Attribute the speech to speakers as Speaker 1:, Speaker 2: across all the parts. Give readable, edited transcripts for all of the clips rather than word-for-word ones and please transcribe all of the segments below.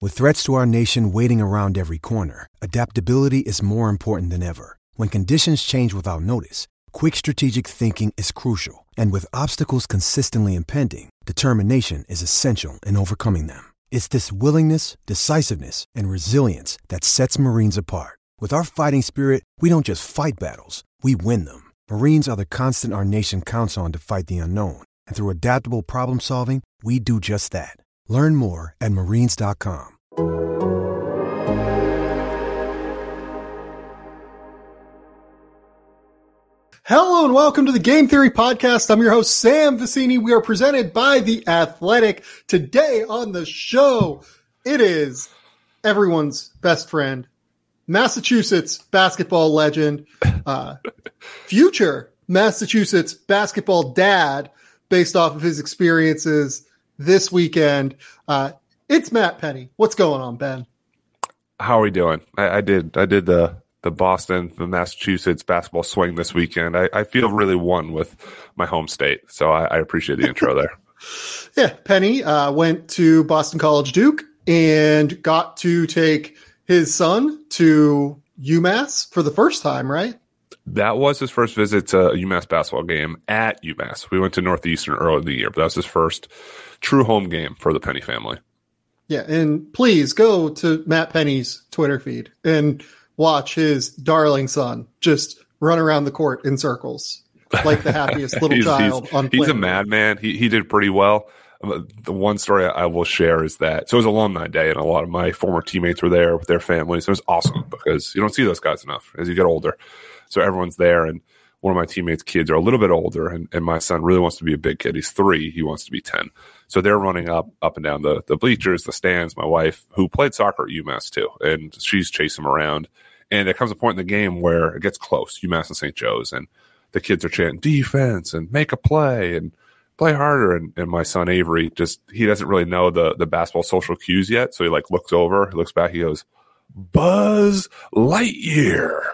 Speaker 1: With threats to our nation waiting around every corner, adaptability is more important than ever. When conditions change without notice, quick strategic thinking is crucial. And with obstacles consistently impending, determination is essential in overcoming them. It's this willingness, decisiveness, and resilience that sets Marines apart. With our fighting spirit, we don't just fight battles, we win them. Marines are the constant our nation counts on to fight the unknown. And through adaptable problem solving, we do just that. Learn more at marines.com.
Speaker 2: Hello and welcome to the Game Theory Podcast. I'm your host, Sam Vecini. We are presented by The Athletic. Today on the show, it is everyone's best friend, Massachusetts basketball legend, future Massachusetts basketball dad, based off of his experiences this weekend. It's Matt Penny. What's going on, Ben?
Speaker 3: How are we doing? I did the Boston, the Massachusetts basketball swing this weekend. I feel really one with my home state, so I appreciate the intro there.
Speaker 2: Yeah, Penny went to Boston College Duke and got to take his son to UMass for the first time, right?
Speaker 3: That was his first visit to a UMass basketball game at UMass. We went to Northeastern early in the year, but that was his first true home game for the Penny family.
Speaker 2: Yeah, and please go to Matt Penny's Twitter feed and watch his darling son just run around the court in circles like the happiest little child on planet.
Speaker 3: He's a madman. He did pretty well. The one story I will share is that, so it was alumni day, and a lot of my former teammates were there with their families. It was awesome because you don't see those guys enough as you get older. So everyone's there, and one of my teammates' kids are a little bit older, and my son really wants to be a big kid. He's 3. He wants to be 10. So they're running up and down the bleachers, the stands. My wife, who played soccer at UMass too, and she's chasing him around. And there comes a point in the game where it gets close, UMass and St. Joe's, and the kids are chanting defense and make a play and play harder. And my son Avery, he doesn't really know the basketball social cues yet. So he looks over, he looks back, he goes, Buzz Lightyear.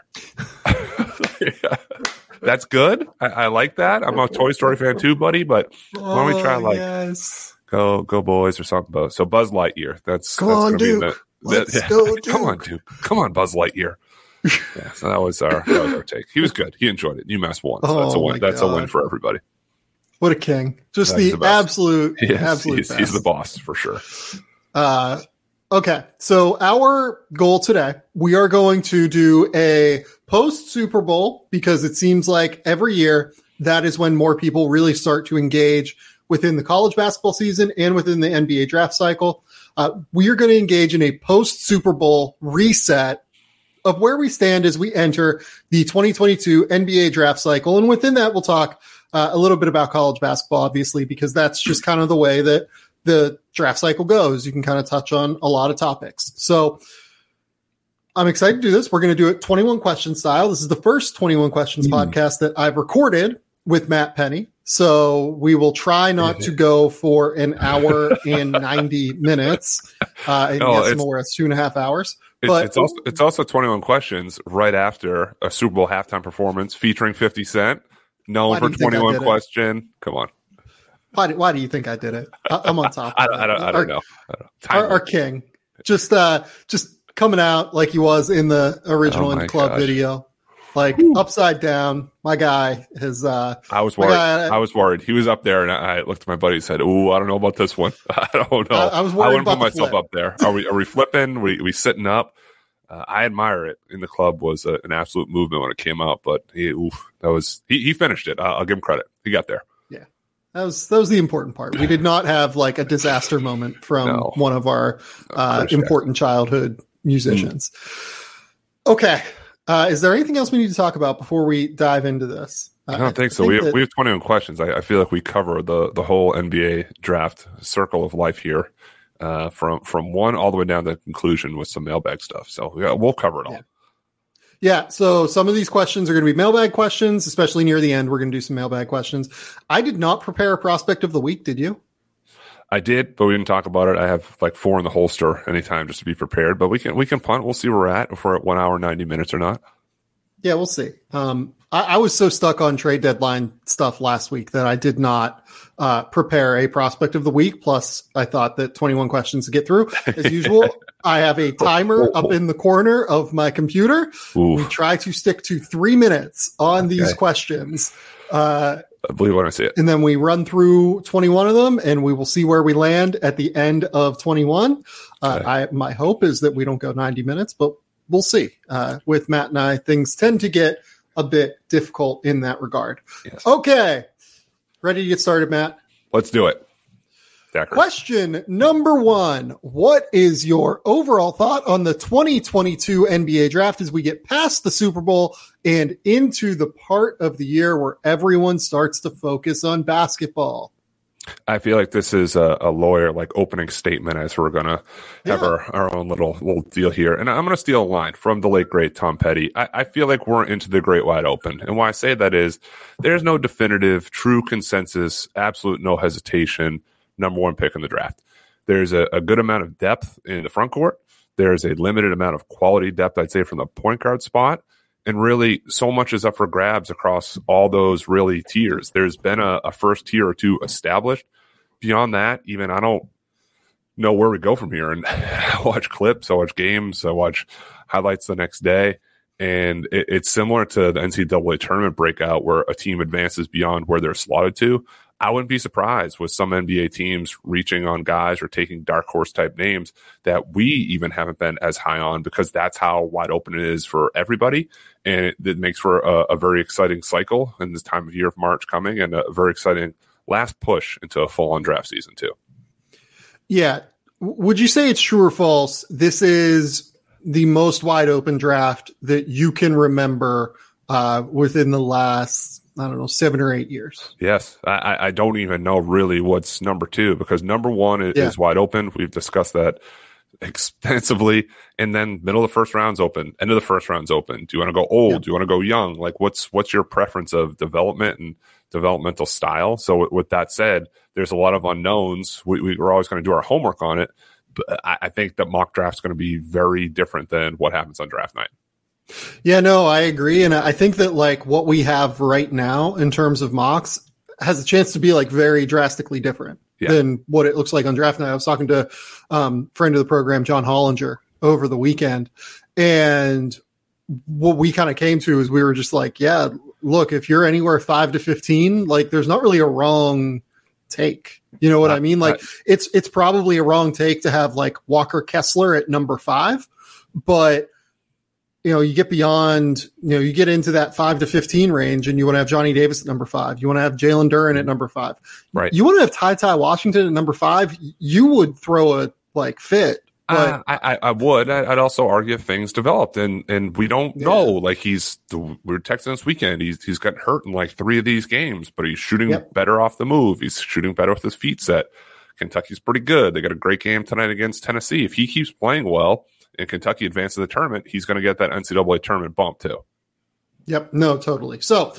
Speaker 3: Yeah. That's good. I like that. I'm a Toy Story fan too, buddy, but why don't we try
Speaker 2: yes.
Speaker 3: go boys or something. So Buzz Lightyear.
Speaker 2: Come on, Duke. Let's go, Duke.
Speaker 3: Come on, Duke. Come on, Buzz Lightyear. Yeah, so that was our take. He was good. He enjoyed it. UMass won. So that's a win. That's a win for everybody.
Speaker 2: What a king. Just the absolute best.
Speaker 3: He's the boss for sure.
Speaker 2: Okay, so our goal today, we are going to do a post-Super Bowl because it seems like every year that is when more people really start to engage within the college basketball season and within the NBA draft cycle. We are going to engage in a post-Super Bowl reset of where we stand as we enter the 2022 NBA draft cycle. And within that, we'll talk a little bit about college basketball, obviously, because that's just kind of the way that the draft cycle goes. You can kind of touch on a lot of topics. So I'm excited to do this. We're going to do it 21 question style. This is the first 21 questions podcast that I've recorded with Matt Penny. So we will try not to go for an hour and 90 minutes. And yes, more, it's 2.5 hours. But
Speaker 3: it's also 21 questions right after a Super Bowl halftime performance featuring 50 Cent. Known for 21 question. Come on.
Speaker 2: Why do you think I did it? I'm on top.
Speaker 3: I don't know.
Speaker 2: Our king, just coming out like he was in the original In the Club video, upside down. My guy is.
Speaker 3: I was worried. I was worried. He was up there, and I looked at my buddy and said, "Ooh, I don't know about this one. I don't know.
Speaker 2: I was worried.
Speaker 3: I wouldn't put myself up there. Are we flipping? Are we sitting up?" I admire it. In the Club was an absolute movement when it came out, but he finished it. I'll give him credit. He got there.
Speaker 2: Yeah, that was the important part. We did not have a disaster moment from one of our important childhood musicians. Okay, is there anything else we need to talk about before we dive into this?
Speaker 3: I don't think so. We have 21 questions. I feel like we cover the whole NBA draft circle of life here. From one all the way down to the conclusion with some mailbag stuff. So we'll cover it all.
Speaker 2: Yeah. So some of these questions are going to be mailbag questions, especially near the end. We're going to do some mailbag questions. I did not prepare a prospect of the week. Did you?
Speaker 3: I did, but we didn't talk about it. I have 4 in the holster anytime just to be prepared, but we can punt. We'll see where we're at, if we're at 1 hour, 90 minutes or not.
Speaker 2: Yeah, we'll see. I was so stuck on trade deadline stuff last week that I did not prepare a prospect of the week. Plus, I thought that 21 questions to get through. As usual, I have a timer up in the corner of my computer. We try to stick to 3 minutes on these questions.
Speaker 3: I believe when I see it.
Speaker 2: And then we run through 21 of them, and we will see where we land at the end of 21. My hope is that we don't go 90 minutes, but we'll see. With Matt and I, things tend to get a bit difficult in that regard.
Speaker 3: Yes.
Speaker 2: Okay. Ready to get started, Matt?
Speaker 3: Let's do it. Decker.
Speaker 2: Question number 1. What is your overall thought on the 2022 NBA draft as we get past the Super Bowl and into the part of the year where everyone starts to focus on basketball?
Speaker 3: I feel like this is a lawyer like opening statement as we're going to have our own little deal here. And I'm going to steal a line from the late, great Tom Petty. I feel like we're into the great wide open. And why I say that is there's no definitive, true consensus, absolute no hesitation, number 1 pick in the draft. There's a good amount of depth in the front court. There's a limited amount of quality depth, I'd say, from the point guard spot. And really, so much is up for grabs across all those really tiers. There's been a first tier or two established. Beyond that, even I don't know where we go from here. And I watch clips, I watch games, I watch highlights the next day. And it's similar to the NCAA tournament breakout where a team advances beyond where they're slotted to. I wouldn't be surprised with some NBA teams reaching on guys or taking dark horse type names that we even haven't been as high on, because that's how wide open it is for everybody. And it makes for a very exciting cycle in this time of year of March coming, and a very exciting last push into a full on draft season too. Yeah.
Speaker 2: Would you say it's true or false? This is the most wide open draft that you can remember within the last, 7 or 8 years.
Speaker 3: Yes. I don't even know really what's number 2, because number 1 is wide open. We've discussed that extensively. And then middle of the first round's open, end of the first round's open. Do you want to go old? Yeah. Do you want to go young? Like what's your preference of development and developmental style? So with that said, there's a lot of unknowns. We're always going to do our homework on it. But I think that mock draft's going to be very different than what happens on draft night.
Speaker 2: Yeah, no, I agree. And I think that like what we have right now in terms of mocks has a chance to be like very drastically different than what it looks like on draft night. I was talking to friend of the program, John Hollinger, over the weekend. And what we kind of came to is we were just like, yeah, look, if you're anywhere 5 to 15, like there's not really a wrong take. You know what I mean? Like it's probably a wrong take to have like Walker Kessler at number 5, but you get beyond, you get into that 5 to 15 range and you want to have Johnny Davis at number 5. You want to have Jalen Duren at number 5.
Speaker 3: Right.
Speaker 2: You want to have Ty Washington at number 5. You would throw a fit. But
Speaker 3: I would. I'd also argue if things developed and we don't know. Like we were texting this weekend. He's gotten hurt in like 3 of these games, but he's shooting better off the move. He's shooting better with his feet set. Kentucky's pretty good. They got a great game tonight against Tennessee. If he keeps playing well and Kentucky advances the tournament, he's going to get that NCAA tournament bump too.
Speaker 2: Yep. No, totally. So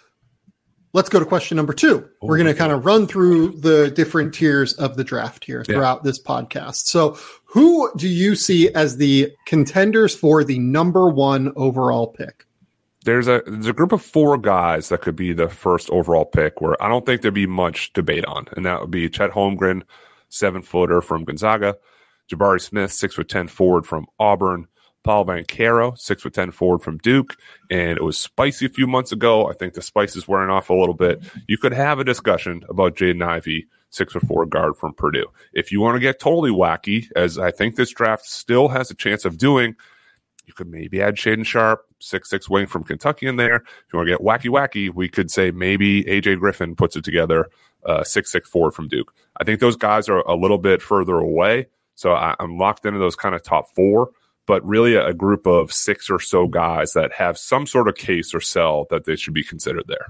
Speaker 2: let's go to question number 2. We're going to kind of run through the different tiers of the draft here throughout this podcast. So who do you see as the contenders for the number 1 overall pick?
Speaker 3: There's a group of 4 guys that could be the first overall pick where I don't think there'd be much debate on. And that would be Chet Holmgren, 7-footer from Gonzaga, Jabari Smith, 6'10" forward from Auburn, Paolo Banchero, 6'10" forward from Duke. And it was spicy a few months ago. I think the spice is wearing off a little bit. You could have a discussion about Jaden Ivey, 6'4" guard from Purdue. If you want to get totally wacky, as I think this draft still has a chance of doing, you could maybe add Shaedon Sharpe, 6'6" wing from Kentucky in there. If you want to get wacky, we could say maybe AJ Griffin puts it together, 6'6" forward from Duke. I think those guys are a little bit further away. So I'm locked into those kind of top 4, but really a group of 6 or so guys that have some sort of case or sell that they should be considered there.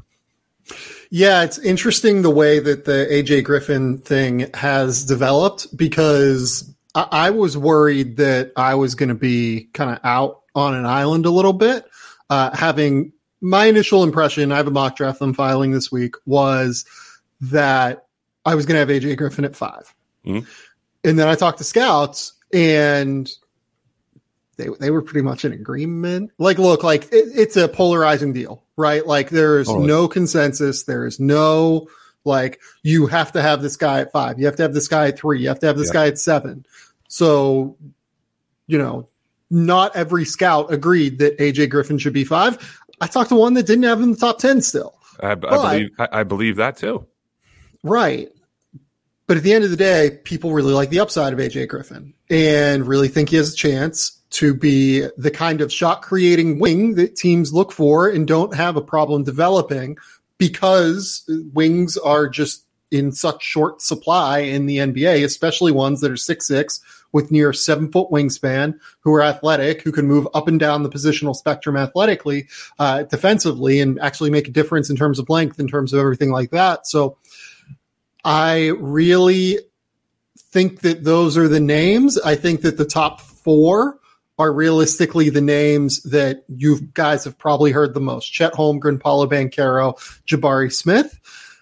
Speaker 2: Yeah, it's interesting the way that the AJ Griffin thing has developed, because I was worried that I was going to be kind of out on an island a little bit. Having my initial impression, I have a mock draft I'm filing this week, was that I was going to have AJ Griffin at 5. Mm-hmm. And then I talked to scouts, and they were pretty much in agreement. Like, look, like it's a polarizing deal, right? Like there's no consensus. There is no, like, you have to have this guy at 5. You have to have this guy at 3. You have to have this guy at 7. So, not every scout agreed that AJ Griffin should be 5. I talked to one that didn't have him in the top 10 still.
Speaker 3: I believe that too.
Speaker 2: Right. But at the end of the day, people really like the upside of AJ Griffin and really think he has a chance to be the kind of shot creating wing that teams look for and don't have a problem developing, because wings are just in such short supply in the NBA, especially ones that are 6'6" with near 7-foot wingspan, who are athletic, who can move up and down the positional spectrum athletically, defensively, and actually make a difference in terms of length, in terms of everything like that. So I really think that those are the names. I think that the top 4 are realistically the names that you guys have probably heard the most. Chet Holmgren, Paolo Banchero, Jabari Smith.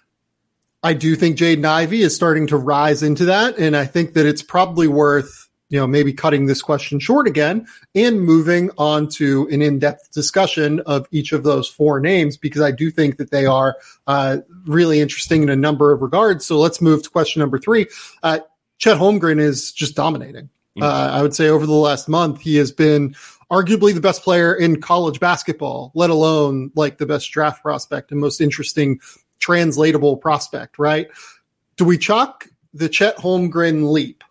Speaker 2: I do think Jaden Ivey is starting to rise into that, and I think that it's probably worth, maybe cutting this question short again and moving on to an in-depth discussion of each of those 4 names, because I do think that they are really interesting in a number of regards. So let's move to question number 3. Chet Holmgren is just dominating. I would say over the last month, he has been arguably the best player in college basketball, let alone like the best draft prospect and most interesting translatable prospect, right? Do we chalk the Chet Holmgren leap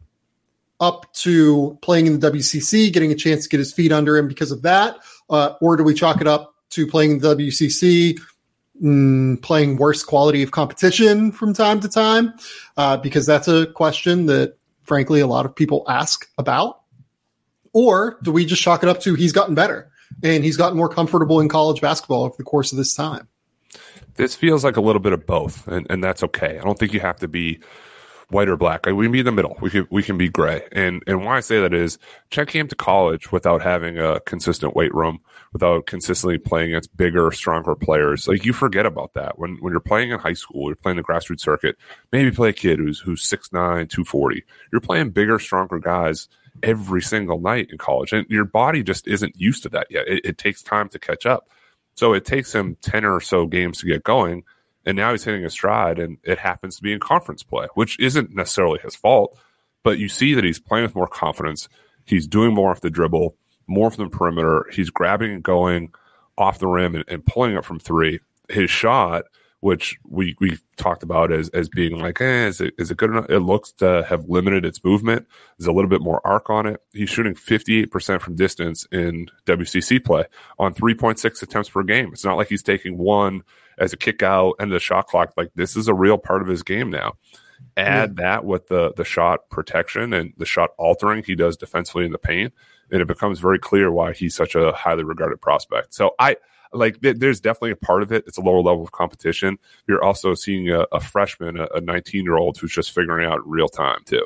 Speaker 2: up to playing in the WCC, getting a chance to get his feet under him because of that? Or do we chalk it up to playing in the WCC, playing worse quality of competition from time to time? Because that's a question that, frankly, a lot of people ask about. Or do we just chalk it up to he's gotten better and he's gotten more comfortable in college basketball over the course of this time?
Speaker 3: This feels like a little bit of both, and that's okay. I don't think you have to be white or black. We can be in the middle. We can be gray. And why I say that is Chet came to college without having a consistent weight room, without consistently playing against bigger, stronger players. Like, you forget about that. When you're playing in high school, you're playing the grassroots circuit, maybe play a kid who's 6'9", 240. You're playing bigger, stronger guys every single night in college. And your body just isn't used to that yet. It takes time to catch up. So it takes him 10 or so games to get going. And now he's hitting a stride, and it happens to be in conference play, which isn't necessarily his fault. But you see that he's playing with more confidence. He's doing more off the dribble, more from the perimeter. He's grabbing and going off the rim and pulling it from 3. His shot, which we talked about as being like, is it good enough? It looks to have limited its movement. There's a little bit more arc on it. He's shooting 58% from distance in WCC play on 3.6 attempts per game. It's not like he's taking one as a kick out and the shot clock. Like, this is a real part of his game now. Add that with the shot protection and the shot altering he does defensively in the paint, and it becomes very clear why he's such a highly regarded prospect. So there's definitely a part of it. It's a lower level of competition. You're also seeing a freshman, a 19-year-old who's just figuring out real time too.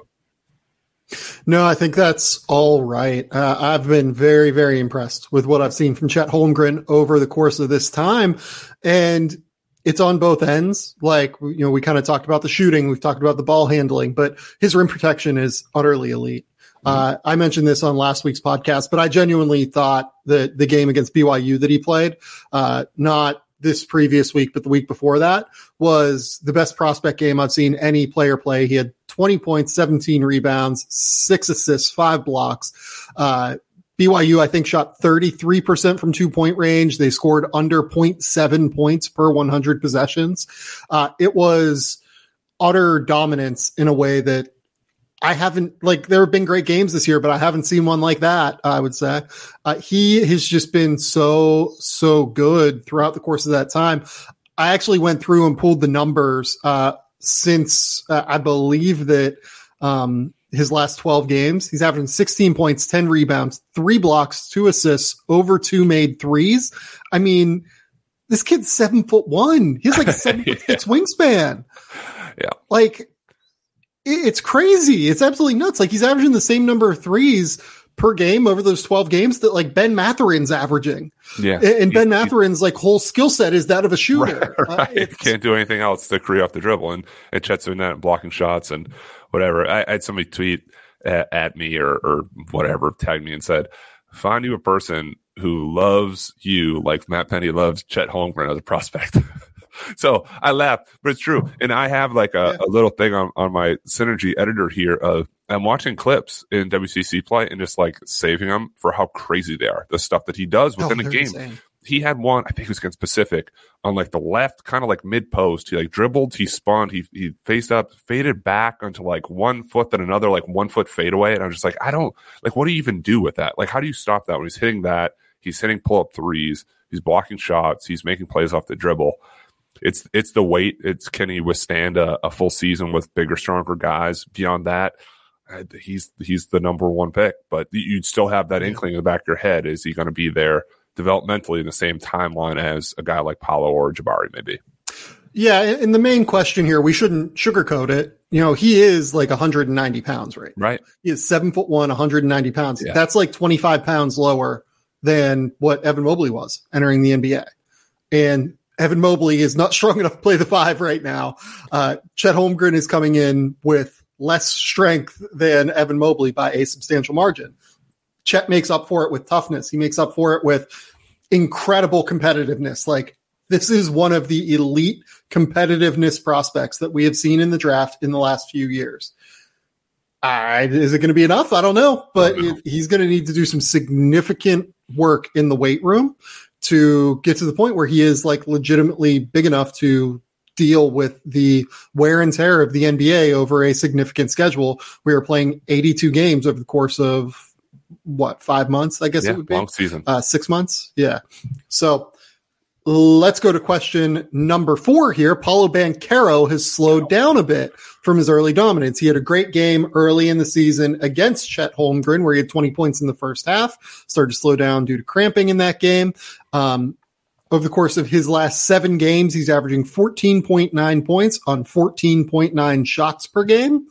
Speaker 2: No, I think that's all right. I've been very, very impressed with what I've seen from Chet Holmgren over the course of this time. And it's on both ends. Like, we kind of talked about the shooting. We've talked about the ball handling, but his rim protection is utterly elite. I mentioned this on last week's podcast, but I genuinely thought that the game against BYU that he played, not this previous week, but the week before that, was the best prospect game I've seen any player play. He had 20 points, 17 rebounds, 6 assists, 5 blocks. BYU, I think, shot 33% from 2-point range. They scored under 0.7 points per 100 possessions. It was utter dominance in a way that I haven't, there have been great games this year, but I haven't seen one like that, I would say. He has just been so good throughout the course of that time. I actually went through and pulled the numbers since I believe that his last 12 games. He's averaging 16 points, 10 rebounds, 3 blocks, 2 assists, over 2 made threes. I mean, this kid's 7'1". He has like a 7'6" wingspan. Yeah. It's crazy. It's absolutely nuts. He's averaging the same number of threes per game over those 12 games that Ben Matherin's averaging. Yeah. And Ben Matherin's whole skill set is that of a shooter.
Speaker 3: Right. Can't do anything else to create off the dribble. And Chet's doing that and blocking shots and whatever. I had somebody tweet at me or whatever, tagged me and said, find you a person who loves you like Matt Penny loves Chet Holmgren as a prospect. So I laugh, but it's true. And I have like a little thing on my Synergy editor here of I'm watching clips in WCC play and just like saving them for how crazy they are. The stuff that he does within the game.
Speaker 2: Insane.
Speaker 3: He had one, I think it was against Pacific, on like the left, kind of like mid post. He like dribbled, he spun, he faced up, faded back onto like 1 foot, then another like 1 foot fadeaway. And I'm just like, I don't like, what do you even do with that? Like, how do you stop that when he's hitting that? He's hitting pull up threes, he's blocking shots, he's making plays off the dribble. It's the weight. It's can he withstand a full season with bigger, stronger guys? Beyond that, he's the number one pick. But you'd still have that inkling in the back of your head: is he going to be there developmentally in the same timeline as a guy like Paolo or Jabari maybe?
Speaker 2: Yeah, and the main question here, we shouldn't sugarcoat it. You know, he is like 190 pounds, right? He is 7'1", 190 pounds. Yeah. That's like 25 pounds lower than what Evan Mobley was entering the NBA. And Evan Mobley is not strong enough to play the 5 right now. Chet Holmgren is coming in with less strength than Evan Mobley by a substantial margin. Chet makes up for it with toughness. He makes up for it with incredible competitiveness. Like, this is one of the elite competitiveness prospects that we have seen in the draft in the last few years. Is it going to be enough? I don't know, but he's going to need to do some significant work in the weight room to get to the point where he is like legitimately big enough to deal with the wear and tear of the NBA over a significant schedule. We are playing 82 games over the course of 5 months, I guess it would be.
Speaker 3: Long season.
Speaker 2: 6 months. Yeah. So let's go to question number 4 here. Paolo Banchero has slowed down a bit from his early dominance. He had a great game early in the season against Chet Holmgren, where he had 20 points in the first half, started to slow down due to cramping in that game. Over the course of his last 7 games, he's averaging 14.9 points on 14.9 shots per game.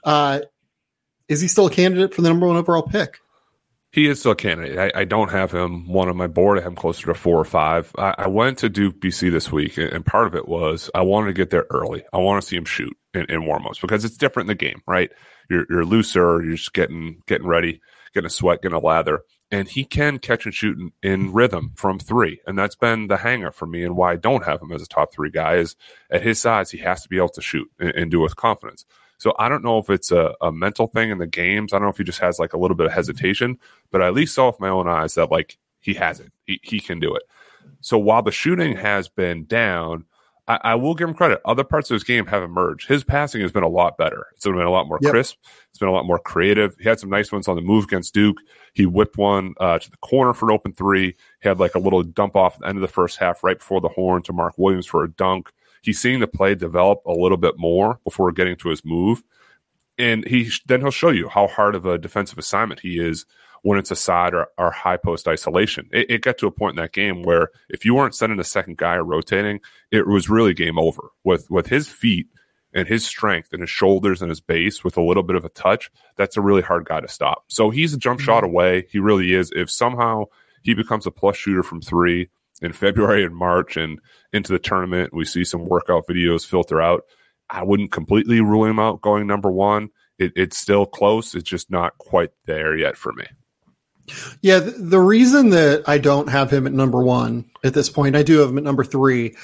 Speaker 2: Is he still a candidate for the number 1 overall pick?
Speaker 3: He is still a candidate. I don't have him one on my board. I have him closer to 4 or 5. I went to Duke BC this week, and part of it was I wanted to get there early. I want to see him shoot in warm-ups because it's different in the game, right? You're looser. You're just getting ready, getting a sweat, getting a lather. And he can catch and shoot in rhythm from 3. And that's been the hanger for me and why I don't have him as a top 3 guy is at his size, he has to be able to shoot and do it with confidence. So I don't know if it's a mental thing in the games. I don't know if he just has like a little bit of hesitation, but I at least saw with my own eyes that like he has it. He can do it. So while the shooting has been down, I will give him credit. Other parts of his game have emerged. His passing has been a lot better. It's been a lot more crisp. It's been a lot more creative. He had some nice ones on the move against Duke. He whipped one to the corner for an open 3. He had like a little dump off at the end of the first half right before the horn to Mark Williams for a dunk. He's seeing the play develop a little bit more before getting to his move. And he'll show you how hard of a defensive assignment he is when it's a side or high post isolation. It got to a point in that game where if you weren't sending a second guy or rotating, it was really game over. With his feet and his strength and his shoulders and his base with a little bit of a touch, that's a really hard guy to stop. So he's a jump shot away. He really is. If somehow he becomes a plus shooter from 3 in February and March and into the tournament, we see some workout videos filter out, I wouldn't completely rule him out going number 1. It's still close. It's just not quite there yet for me.
Speaker 2: Yeah, the reason that I don't have him at number 1 at this point, I do have him at number 3,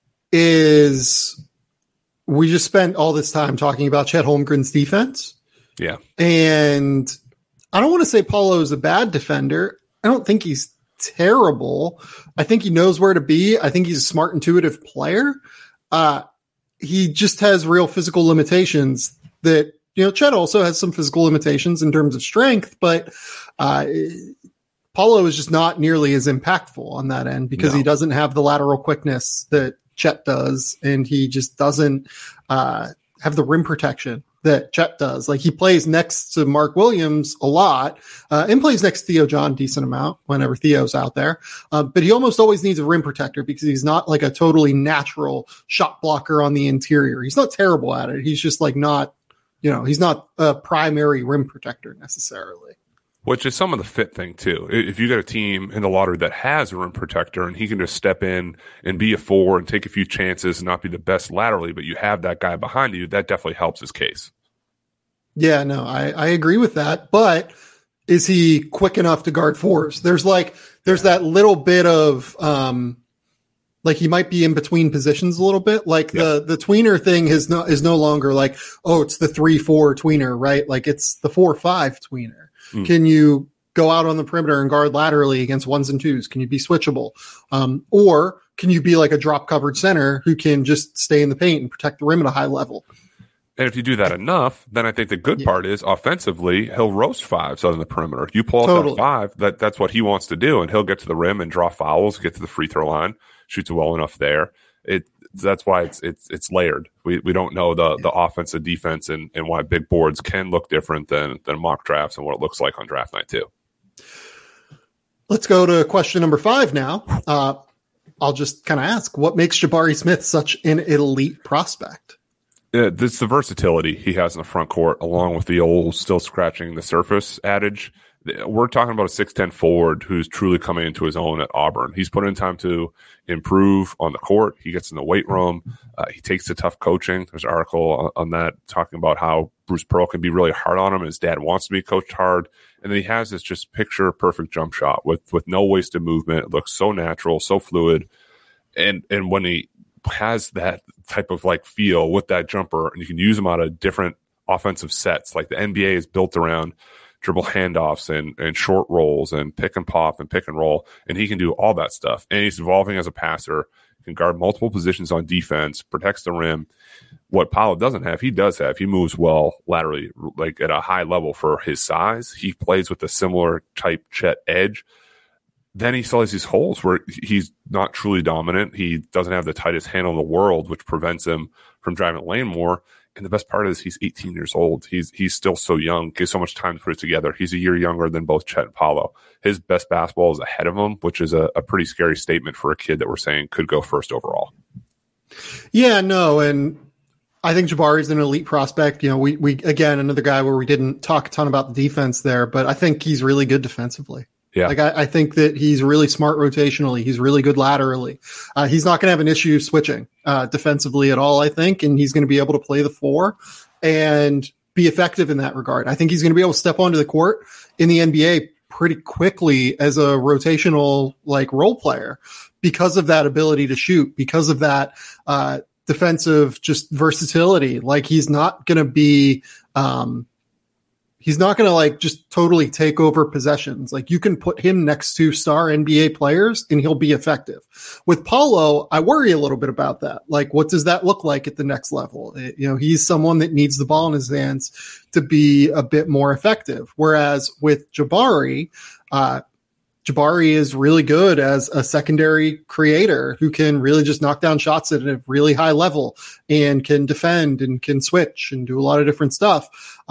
Speaker 2: is we just spent all this time talking about Chet Holmgren's defense.
Speaker 3: Yeah.
Speaker 2: And I don't want to say Paulo is a bad defender. I don't think he's terrible. I think he knows where to be. I think he's a smart, intuitive player. He just has real physical limitations that, Chet also has some physical limitations in terms of strength, but Paulo is just not nearly as impactful on that end because he doesn't have the lateral quickness that Chet does, and he just doesn't have the rim protection that Chet does. Like, he plays next to Mark Williams a lot and plays next to Theo John decent amount whenever Theo's out there. But he almost always needs a rim protector because he's not like a totally natural shot blocker on the interior. He's not terrible at it. He's just like not, he's not a primary rim protector necessarily.
Speaker 3: Which is some of the fit thing, too. If you got a team in the lottery that has a rim protector and he can just step in and be a 4 and take a few chances and not be the best laterally, but you have that guy behind you, that definitely helps his case.
Speaker 2: Yeah, no, I agree with that. But is he quick enough to guard fours? There's that little bit of, like he might be in between positions a little bit. Like the tweener thing is no longer like, oh, it's the 3-4 tweener, right? Like it's the 4-5 tweener. Can you go out on the perimeter and guard laterally against ones and twos? Can you be switchable? Or can you be like a drop covered center who can just stay in the paint and protect the rim at a high level?
Speaker 3: And if you do that enough, then I think the good part is offensively, he'll roast fives on the perimeter. You pull up that five, that's what he wants to do, and he'll get to the rim and draw fouls, get to the free throw line, shoots well enough there. That's why it's layered. We don't know the offense and defense and why big boards can look different than mock drafts and what it looks like on draft night too.
Speaker 2: Let's go to question number 5 now. I'll just kind of ask, what makes Jabari Smith such an elite prospect?
Speaker 3: It's the versatility he has in the front court, along with the old still scratching the surface adage. We're talking about a 6'10" forward who's truly coming into his own at Auburn. He's put in time to improve on the court. He gets in the weight room. He takes the tough coaching. There's an article on that talking about how Bruce Pearl can be really hard on him. His dad wants to be coached hard. And then he has this just picture perfect jump shot with no wasted movement. It looks so natural, so fluid. And when he has that type of like feel with that jumper, and you can use him out of different offensive sets. Like the NBA is built around dribble handoffs and short rolls and pick and pop and pick and roll. And he can do all that stuff. And he's evolving as a passer, can guard multiple positions on defense, protects the rim. What Paolo doesn't have, he does have. He moves well laterally, like at a high level for his size. He plays with a similar type Chet edge. Then he still has these holes where he's not truly dominant. He doesn't have the tightest handle in the world, which prevents him from driving the lane more. And the best part is he's 18 years old. He's still so young, gives so much time to put it together. He's a year younger than both Chet and Paolo. His best basketball is ahead of him, which is a pretty scary statement for a kid that we're saying could go first overall.
Speaker 2: Yeah, no, and I think Jabari is an elite prospect. You know, we again, another guy where we didn't talk a ton about the defense there, but I think he's really good defensively.
Speaker 3: Yeah.
Speaker 2: Like I think that he's really smart rotationally. He's really good laterally. He's not going to have an issue switching defensively at all, I think, and he's going to be able to play the 4 and be effective in that regard. I think he's going to be able to step onto the court in the NBA pretty quickly as a rotational like role player because of that ability to shoot, because of that defensive just versatility. Like he's not going to be he's not going to like just totally take over possessions. Like you can put him next to star NBA players and he'll be effective. With Paolo, I worry a little bit about that. Like, what does that look like at the next level? He's someone that needs the ball in his hands to be a bit more effective. Whereas with Jabari, Jabari is really good as a secondary creator who can really just knock down shots at a really high level and can defend and can switch and do a lot of different stuff.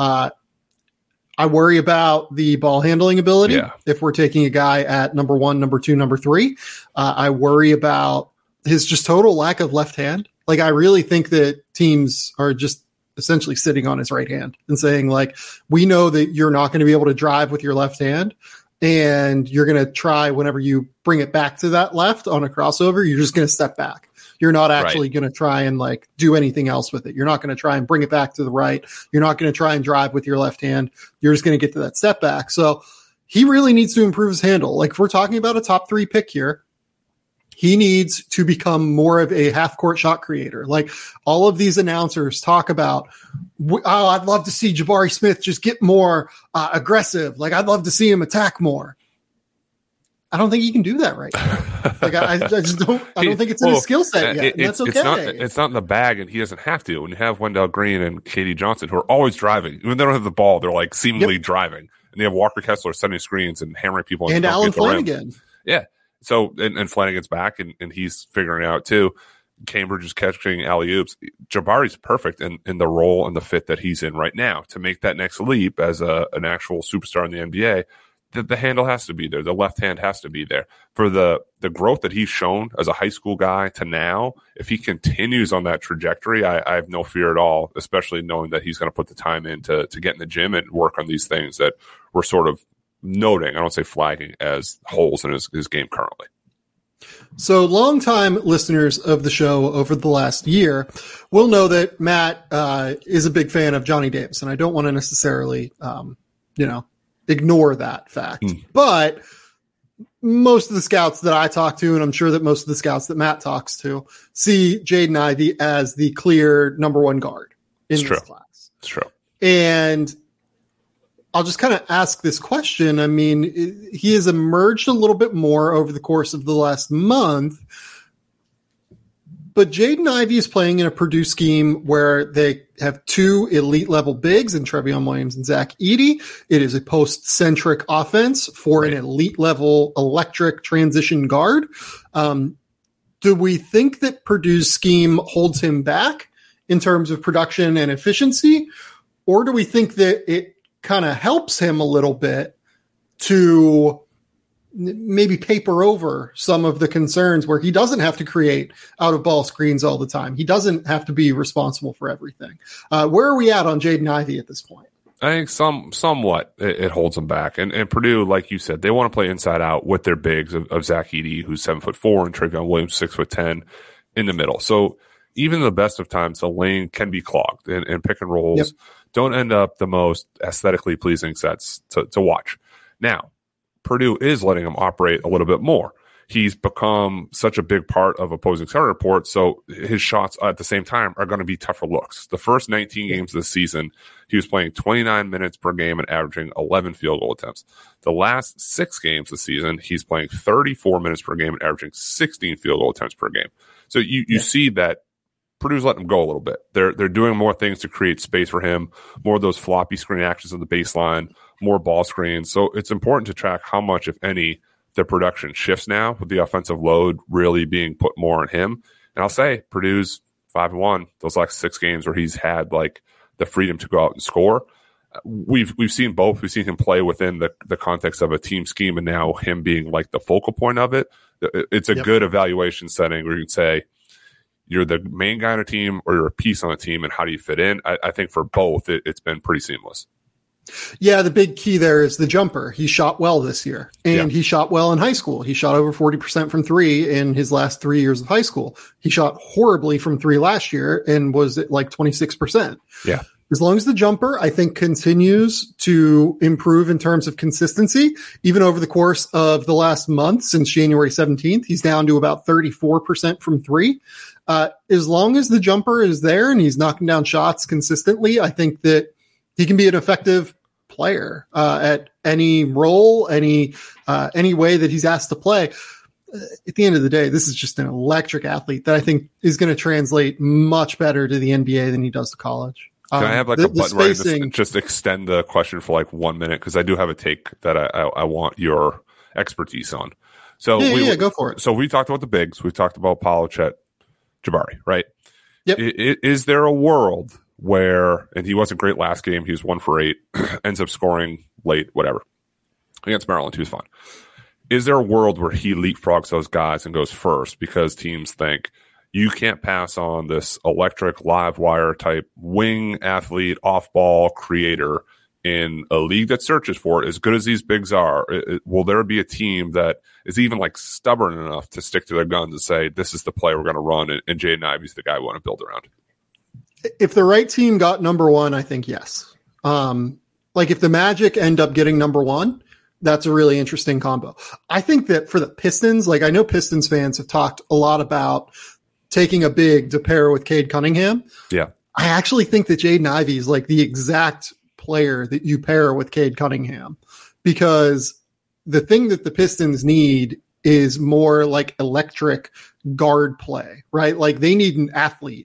Speaker 2: I worry about the ball handling ability. Yeah. If we're taking a guy at number 1, number 2, number 3, I worry about his just total lack of left hand. Like, I really think that teams are just essentially sitting on his right hand and saying, like, we know that you're not going to be able to drive with your left hand. And you're going to try whenever you bring it back to that left on a crossover, you're just going to step back. You're not actually going to try and like do anything else with it. You're not going to try and bring it back to the right. You're not going to try and drive with your left hand. You're just going to get to that step back. So he really needs to improve his handle. Like, if we're talking about a top 3 pick here, he needs to become more of a half court shot creator. Like, all of these announcers talk about, oh, I'd love to see Jabari Smith just get more aggressive. Like, I'd love to see him attack more. I don't think he can do that right now. Like, I just don't. I don't think it's in his skill set yet. That's okay.
Speaker 3: It's not in the bag, and he doesn't have to. When you have Wendell Green and Katie Johnson, who are always driving, when they don't have the ball, they're like seemingly driving, and they have Walker Kessler setting screens and hammering people.
Speaker 2: And Alan Flanagan.
Speaker 3: Yeah. So and Flanagan's back, and he's figuring it out too. Cambridge is catching alley-oops. Jabari's perfect in the role and the fit that he's in right now to make that next leap as an actual superstar in the NBA. The handle has to be there. The left hand has to be there. For the growth that he's shown as a high school guy to now, if he continues on that trajectory, I have no fear at all, especially knowing that he's going to put the time in to get in the gym and work on these things that we're sort of noting, I don't say flagging, as holes in his game currently.
Speaker 2: So longtime listeners of the show over the last year will know that Matt is a big fan of Johnny Davis, and I don't want to necessarily, ignore that fact. But most of the scouts that I talk to, and I'm sure that most of the scouts that Matt talks to, see Jaden Ivey as the clear number one guard in this class.
Speaker 3: It's true.
Speaker 2: And I'll just kind of ask this question. I mean, he has emerged a little bit more over the course of the last month, but Jaden Ivey is playing in a Purdue scheme where they have two elite level bigs in Trevion Williams and Zach Edey. It is a post-centric offense for an elite level electric transition guard. Do we think that Purdue's scheme holds him back in terms of production and efficiency? Or do we think that it kind of helps him a little bit to maybe paper over some of the concerns where he doesn't have to create out of ball screens all the time? He doesn't have to be responsible for everything. Where are we at on Jaden Ivey at this point?
Speaker 3: I think somewhat it holds them back. And Purdue, like you said, they want to play inside out with their bigs of Zach Edey, who's 7'4", and Trevion Williams, 6'10", in the middle. So even the best of times, the lane can be clogged, and pick and rolls don't end up the most aesthetically pleasing sets to watch. Now, Purdue is letting him operate a little bit more. He's become such a big part of opposing starter report, so his shots at the same time are going to be tougher looks. The first 19 games of the season, he was playing 29 minutes per game and averaging 11 field goal attempts. The last 6 games of the season, he's playing 34 minutes per game and averaging 16 field goal attempts per game. So you see that Purdue's letting him go a little bit. They're doing more things to create space for him, more of those floppy screen actions on the baseline, more ball screens. So it's important to track how much, if any, the production shifts now with the offensive load really being put more on him. And I'll say Purdue's 5-1 those last 6 games where he's had like the freedom to go out and score. We've seen both. We've seen him play within the context of a team scheme, and now him being like the focal point of it. It's a good evaluation setting where you can say you're the main guy on a team or you're a piece on a team, and how do you fit in? I think for both, it's been pretty seamless.
Speaker 2: Yeah, the big key there is the jumper. He shot well this year, and he shot well in high school. He shot over 40% from 3 in his last 3 years of high school. He shot horribly from 3 last year and was at like 26%.
Speaker 3: Yeah.
Speaker 2: As long as the jumper, I think, continues to improve in terms of consistency, even over the course of the last month since January 17th, he's down to about 34% from 3. As long as the jumper is there and he's knocking down shots consistently, I think that he can be an effective player at any role, any way that he's asked to play. At the end of the day, this is just an electric athlete that I think is going to translate much better to the NBA than he does to college.
Speaker 3: Can I have like a button where I just extend the question for like 1 minute? Because I do have a take that I want your expertise on. So
Speaker 2: go for it.
Speaker 3: So we talked about the bigs. We talked about Paolo, Chet, Jabari, right?
Speaker 2: Yep.
Speaker 3: Is there a world where, and he wasn't great last game, he was 1 for 8, ends up scoring late, whatever. Against Maryland, he was fine. Is there a world where he leapfrogs those guys and goes first because teams think you can't pass on this electric live wire type wing athlete, off ball creator in a league that searches for it, as good as these bigs are? Will there be a team that is even like stubborn enough to stick to their guns and say, this is the play we're going to run, and Jaden Ivey's the guy we want to build around?
Speaker 2: If the right team got number 1, I think yes. Like if the Magic end up getting number 1, that's a really interesting combo. I think that for the Pistons, like I know Pistons fans have talked a lot about taking a big to pair with Cade Cunningham.
Speaker 3: Yeah.
Speaker 2: I actually think that Jaden Ivey is like the exact player that you pair with Cade Cunningham, because the thing that the Pistons need is more like electric guard play, right? Like they need an athlete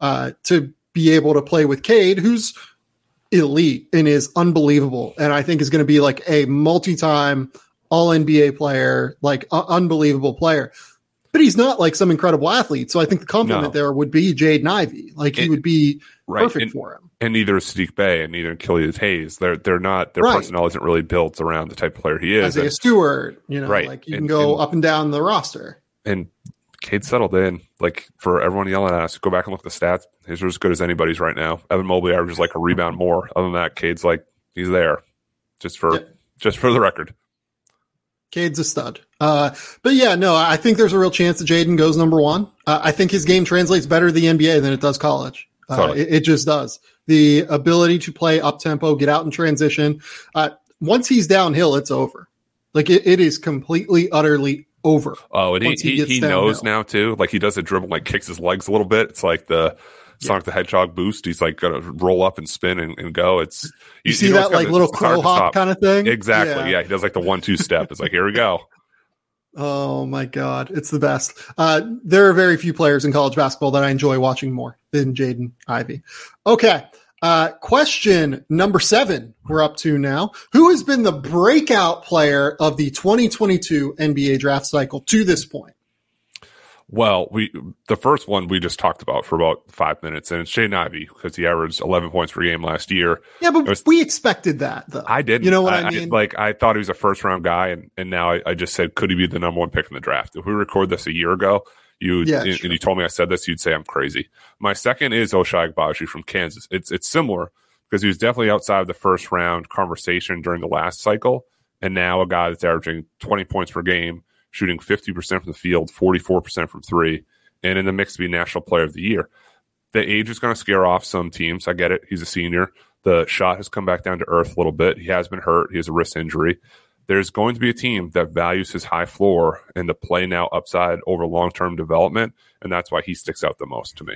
Speaker 2: to be able to play with Cade, who's elite and is unbelievable. And I think is going to be like a multi-time all NBA player, like unbelievable player. But he's not like some incredible athlete. So I think the compliment there would be Jaden Ivey. Like he would be perfect for him.
Speaker 3: And neither is Sadiq Bey and neither Killian Hayes. They're not, their personnel isn't really built around the type of player he is.
Speaker 2: Isaiah Stewart, like you can go up and down the roster.
Speaker 3: And Cade settled in. Like for everyone yelling at us, go back and look at the stats. He's as good as anybody's right now. Evan Mobley averages like a rebound more. Other than that, Cade's like, he's there. Just for the record.
Speaker 2: Cade's a stud. But yeah, no, I think there's a real chance that Jaden goes number 1. I think his game translates better to the NBA than it does college. It just does. The ability to play up tempo, get out in transition. once he's downhill, it's over. Like it is completely, utterly over.
Speaker 3: Oh, and he knows now too. Like he does a dribble, like kicks his legs a little bit. It's like the Sonic the Hedgehog boost. He's like going to roll up and spin and go. It's
Speaker 2: you see that like little crow hop kind of thing.
Speaker 3: Exactly. Yeah. He does like the 1-2 step. It's like, here we go.
Speaker 2: Oh my God. It's the best. There are very few players in college basketball that I enjoy watching more than Jaden Ivey. Okay. Question number 7 we're up to now. Who has been the breakout player of the 2022 NBA draft cycle to this point?
Speaker 3: Well, the first one we just talked about for about 5 minutes, and it's Jaden Ivey because he averaged 11 points per game last year.
Speaker 2: Yeah, but we expected that, though.
Speaker 3: I didn't.
Speaker 2: You know what I mean?
Speaker 3: I thought he was a first-round guy, and now I just said, could he be the number 1 pick in the draft? If we record this a year ago, and you told me I said this, you'd say I'm crazy. My second is Ochai Agbaji from Kansas. It's similar because he was definitely outside of the first-round conversation during the last cycle, and now a guy that's averaging 20 points per game, shooting 50% from the field, 44% from three, and in the mix to be National Player of the Year. The age is going to scare off some teams. I get it. He's a senior. The shot has come back down to earth a little bit. He has been hurt. He has a wrist injury. There's going to be a team that values his high floor and the play now upside over long-term development, and that's why he sticks out the most to me.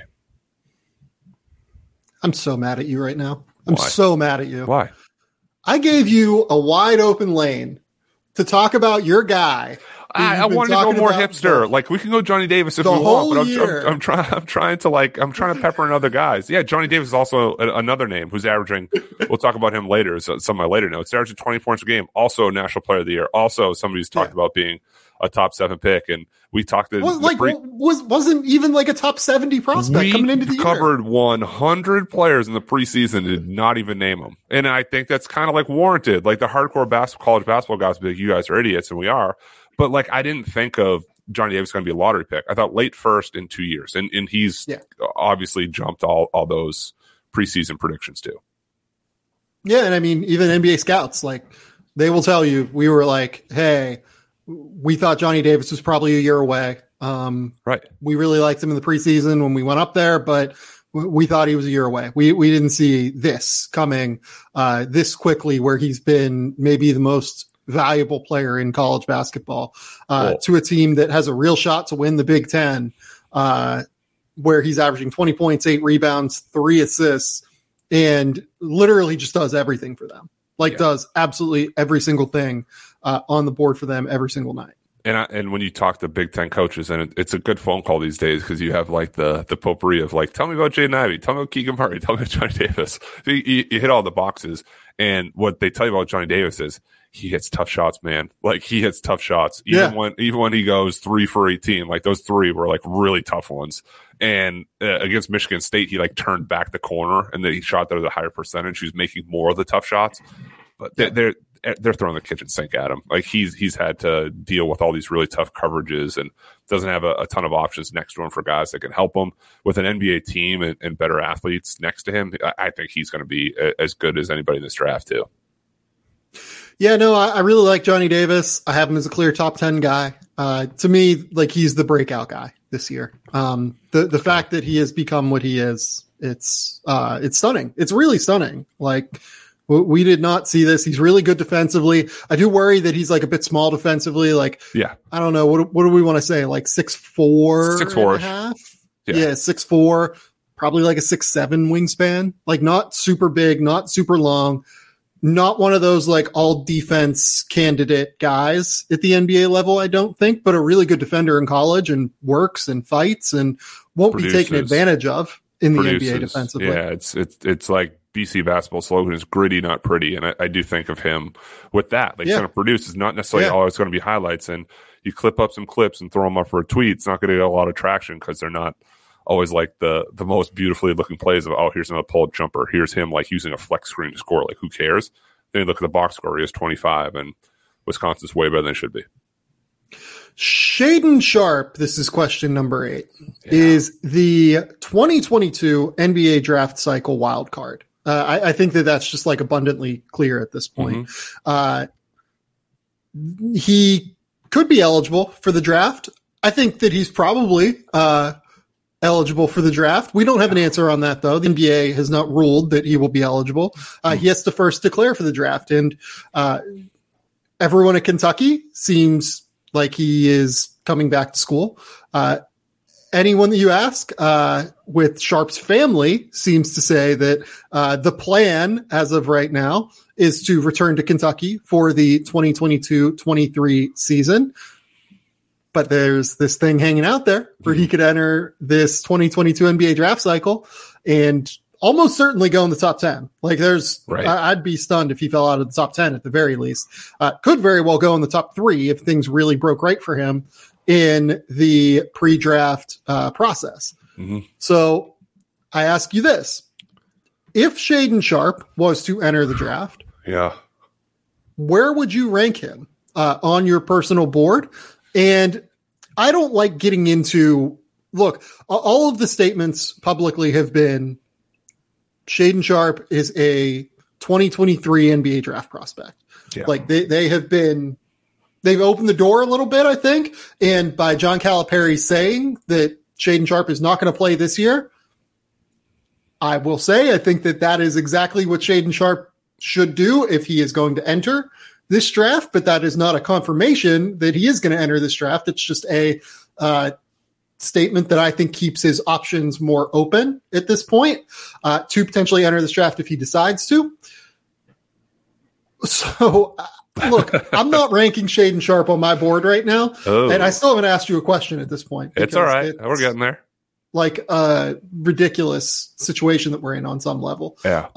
Speaker 2: I'm so mad at you right now. I'm so mad at you.
Speaker 3: Why?
Speaker 2: I gave you a wide open lane to talk about your guy.
Speaker 3: I wanted to go more hipster. Like we can go Johnny Davis if we want, but I'm trying to pepper in other guys. Yeah, Johnny Davis is also another name who's averaging. We'll talk about him later. So some of my later notes. Averaging 20 points a game. Also National Player of the Year. Also somebody who's talked about being a top 7 pick. And we talked to
Speaker 2: wasn't even like a top 70 prospect coming into the year.
Speaker 3: We covered 100 players in the preseason and did not even name them. And I think that's kind of like warranted. Like the hardcore college basketball guys be like, you guys are idiots, and we are. But like I didn't think of Johnny Davis going to be a lottery pick. I thought late first in 2 years, and he's obviously jumped all those preseason predictions too.
Speaker 2: Yeah, and I mean even NBA scouts, like they will tell you, we were like, hey, we thought Johnny Davis was probably a year away.
Speaker 3: Right.
Speaker 2: We really liked him in the preseason when we went up there, but we thought he was a year away. We didn't see this coming this quickly, where he's been maybe the most valuable player in college basketball to a team that has a real shot to win the Big Ten, where he's averaging 20 points, 8 rebounds, 3 assists, and literally just does everything for them. Does absolutely every single thing on the board for them every single night.
Speaker 3: And when you talk to Big Ten coaches, and it's a good phone call these days because you have like the potpourri of like, tell me about Jaden Ivey, tell me about Keegan Murray, tell me about Johnny Davis. So you hit all the boxes, and what they tell you about Johnny Davis is he hits tough shots, man. Like he hits tough shots, even when he goes 3 for 18. Like those 3 were like really tough ones. And against Michigan State, he like turned back the corner and then he shot there with a higher percentage. He was making more of the tough shots, but they're throwing the kitchen sink at him. Like he's had to deal with all these really tough coverages and doesn't have a ton of options next to him for guys that can help him. With an NBA team and better athletes next to him, I think he's going to be as good as anybody in this draft too.
Speaker 2: Yeah, no, I really like Johnny Davis. I have him as a clear top 10 guy. To me, like he's the breakout guy this year. The fact that he has become what he is, it's stunning. It's really stunning. Like we did not see this. He's really good defensively. I do worry that he's like a bit small defensively. Like, I don't know. What do we want to say? Like 6'4",
Speaker 3: 6'4",
Speaker 2: 6'4", 6'4", probably like a 6'7" wingspan. Like not super big, not super long. Not one of those like all defense candidate guys at the NBA level, I don't think, but a really good defender in college and works and fights and won't be taken advantage of in the NBA defensively.
Speaker 3: Yeah, it's like BC basketball slogan is gritty, not pretty. And I do think of him with that. Like he's going to produce. It's not necessarily always going to be highlights. And you clip up some clips and throw them up for a tweet. It's not going to get a lot of traction because they're not always like the most beautifully looking plays of, oh, here's another pull-up jumper. Here's him like using a flex screen to score. Like who cares? Then you look at the box score. He has 25 and Wisconsin's way better than it should be.
Speaker 2: Shaedon Sharpe, this is question number 8, is the 2022 NBA draft cycle wild card. I think that's just like abundantly clear at this point. He could be eligible for the draft. I think that he's probably eligible for the draft. We don't have an answer on that, though. The NBA has not ruled that he will be eligible. He has to first declare for the draft. And everyone at Kentucky seems like he is coming back to school. Anyone that you ask with Sharp's family seems to say that the plan as of right now is to return to Kentucky for the 2022-23 season. But there's this thing hanging out there where he could enter this 2022 NBA draft cycle and almost certainly go in the top 10. Like I'd be stunned if he fell out of the top 10 at the very least. Could very well go in the top 3 if things really broke right for him in the pre-draft process. Mm-hmm. So I ask you this. If Shaedon Sharpe was to enter the draft, where would you rank him on your personal board? And I don't like getting into, look, all of the statements publicly have been Shaedon Sharpe is a 2023 NBA draft prospect. Yeah. Like they've opened the door a little bit, I think. And by John Calipari saying that Shaedon Sharpe is not going to play this year, I will say I think that is exactly what Shaedon Sharpe should do if he is going to enter this draft, but that is not a confirmation that he is going to enter this draft. It's just a statement that I think keeps his options more open at this point to potentially enter this draft if he decides to. So, look, I'm not ranking Shaedon Sharpe on my board right now, and I still haven't asked you a question at this point.
Speaker 3: It's all right. We're getting there.
Speaker 2: Like a ridiculous situation that we're in on some level.
Speaker 3: Yeah.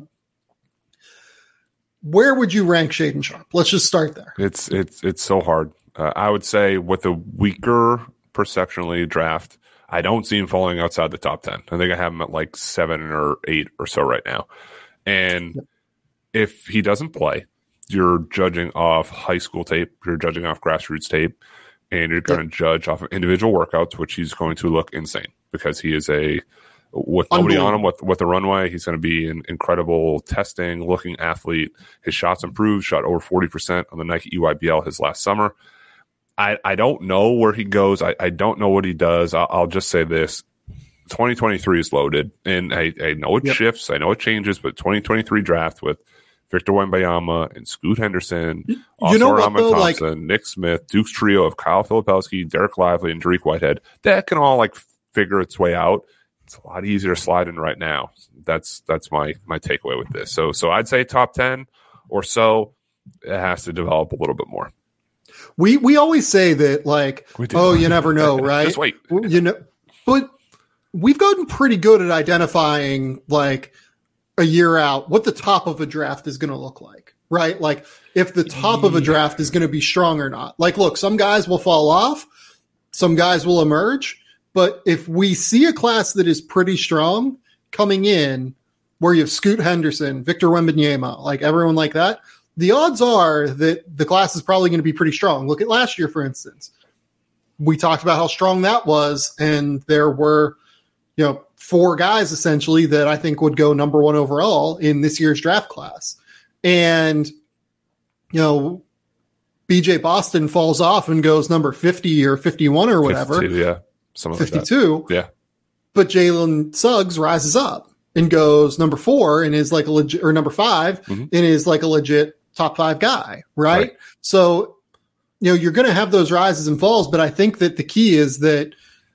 Speaker 2: Where would you rank Shaedon Sharpe? Let's just start there.
Speaker 3: It's so hard. I would say with a weaker perceptionally draft, I don't see him falling outside the top 10. I think I have him at like 7 or 8 or so right now. And if he doesn't play, you're judging off high school tape, you're judging off grassroots tape, and you're going to judge off of individual workouts, which he's going to look insane because he is with nobody on him with the runway. He's going to be an incredible testing looking athlete. His shots improved, shot over 40% on the Nike EYBL his last summer. I don't know where he goes. I don't know what he does. I'll just say this. 2023 is loaded, and I know it shifts. I know it changes, but 2023 draft with Victor Wembanyama and Scoot Henderson, Thompson, Nick Smith, Duke's trio of Kyle Filipowski, Derek Lively, and Dariq Whitehead, that can all figure its way out. It's a lot easier to slide in right now. That's my takeaway with this. So I'd say top 10 or so. It has to develop a little bit more.
Speaker 2: We always say that you never know, right?
Speaker 3: Just wait.
Speaker 2: But we've gotten pretty good at identifying a year out what the top of a draft is going to look like, right? Like if the top of a draft is going to be strong or not. Look, some guys will fall off, some guys will emerge. But if we see a class that is pretty strong coming in, where you have Scoot Henderson, Victor Wembanyama, everyone like that, the odds are that the class is probably going to be pretty strong. Look at last year, for instance. We talked about how strong that was, and there were, 4 guys essentially that I think would go number 1 overall in this year's draft class. And, BJ Boston falls off and goes number 50 or 51 or whatever.
Speaker 3: 52, yeah.
Speaker 2: 52.
Speaker 3: Like yeah.
Speaker 2: But Jalen Suggs rises up and goes number 4 and is a legit, or number 5 and is a legit top 5 guy. Right. So, you're going to have those rises and falls, but I think that the key is that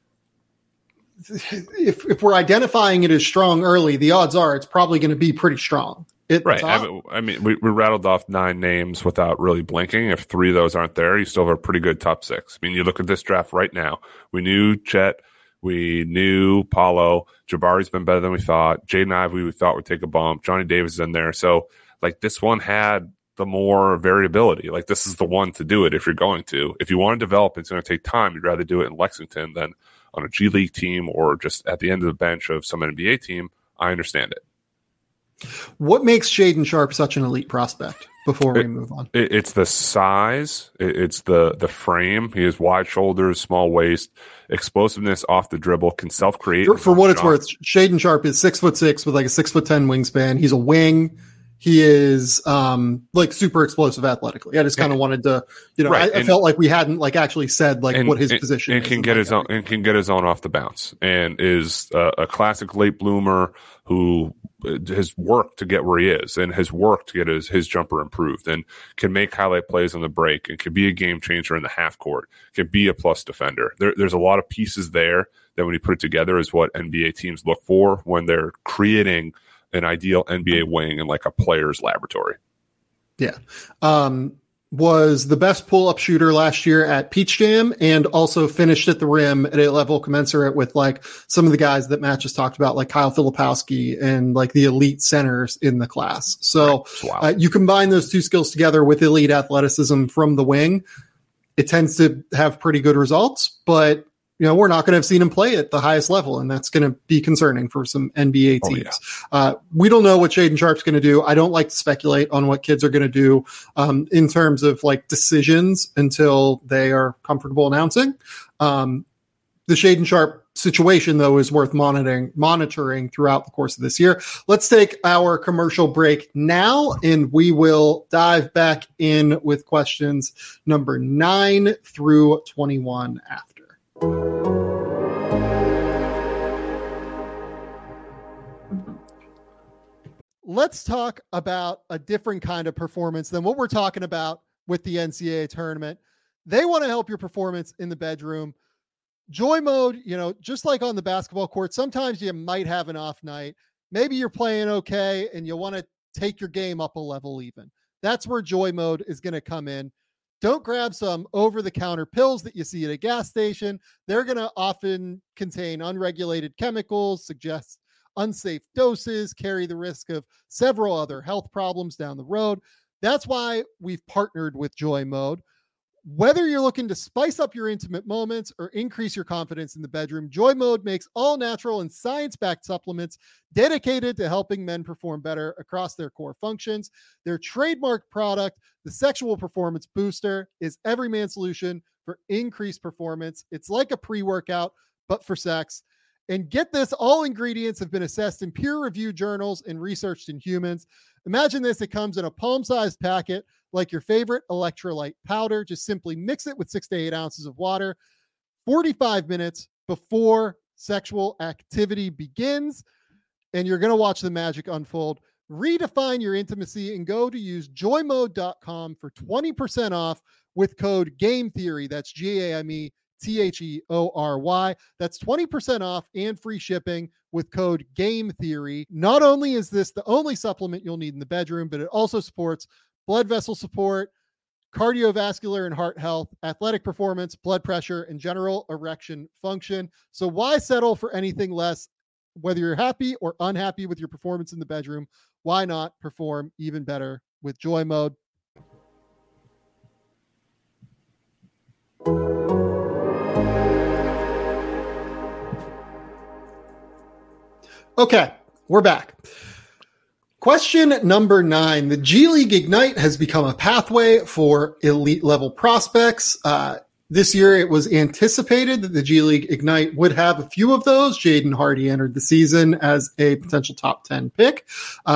Speaker 2: if we're identifying it as strong early, the odds are it's probably going to be pretty strong.
Speaker 3: Right. I mean, we rattled off 9 names without really blinking. If 3 of those aren't there, you still have a pretty good top 6. I mean, you look at this draft right now. We knew Chet. We knew Paulo. Jabari's been better than we thought. Jaden Ivey we thought would take a bump. Johnny Davis is in there. So, this one had the more variability. This is the one to do it if you're going to. If you want to develop, it's going to take time. You'd rather do it in Lexington than on a G League team or just at the end of the bench of some NBA team. I understand it.
Speaker 2: What makes Shaedon Sharpe such an elite prospect before we move on?
Speaker 3: It's the size. It's the frame. He has wide shoulders, small waist, explosiveness off the dribble, can self-create.
Speaker 2: For what it's worth, Shaedon Sharpe is 6'6" with a 6'10" wingspan. He's a wing. he is like super explosive athletically. I just kind of wanted to, I felt like we hadn't like actually said like what his position
Speaker 3: and
Speaker 2: is.
Speaker 3: Can get his own and can get his own off the bounce, and is a classic late bloomer who has worked to get where he is and has worked to get his jumper improved, and can make highlight plays on the break, and can be a game changer in the half court, can be a plus defender. There's a lot of pieces there that when you put it together is what NBA teams look for when they're creating an ideal NBA wing in like a player's laboratory.
Speaker 2: Yeah. Was the best pull-up shooter last year at Peach Jam, and also finished at the rim at a level commensurate with like some of the guys that Matt just talked about, like Kyle Filipowski and like the elite centers in the class. So you combine those two skills together with elite athleticism from the wing, it tends to have pretty good results, but we're not going to have seen him play at the highest level, and that's going to be concerning for some NBA teams. We don't know what Shaedon Sharpe's going to do. I don't like to speculate on what kids are going to do in terms of like decisions until they are comfortable announcing. The Shaedon Sharpe situation, though, is worth monitoring throughout the course of this year. Let's take our commercial break now, and we will dive back in with questions number 9 through 21 after. Let's talk about a different kind of performance than what we're talking about with the NCAA tournament. They want to help your performance in the bedroom. Joy Mode, just like on the basketball court, sometimes you might have an off night. Maybe you're playing okay and you want to take your game up a level even. That's where Joy Mode is going to come in. Don't grab some over-the-counter pills that you see at a gas station. They're going to often contain unregulated chemicals, suggest unsafe doses, carry the risk of several other health problems down the road. That's why we've partnered with Joy Mode. Whether you're looking to spice up your intimate moments or increase your confidence in the bedroom, Joy Mode makes all natural and science-backed supplements dedicated to helping men perform better across their core functions. Their trademark product, the Sexual Performance Booster, is every man's solution for increased performance. It's like a pre-workout, but for sex. And get this, all ingredients have been assessed in peer-reviewed journals and researched in humans. Imagine this, it comes in a palm-sized packet like your favorite electrolyte powder. Just simply mix it with 6 to 8 ounces of water 45 minutes before sexual activity begins, and you're going to watch the magic unfold. Redefine your intimacy and go to use joymode.com for 20% off with code GAMETHEORY. That's GAMETHEORY. That's 20% off and free shipping with code GAMETHEORY. Not only is this the only supplement you'll need in the bedroom, but it also supports blood vessel support, cardiovascular and heart health, athletic performance, blood pressure, and general erection function. So why settle for anything less? Whether you're happy or unhappy with your performance in the bedroom, why not perform even better with Joy Mode? Okay, we're back. Question number 9. The G League Ignite has become a pathway for elite level prospects. This year, it was anticipated that the G League Ignite would have a few of those. Jaden Hardy entered the season as a potential top 10 pick.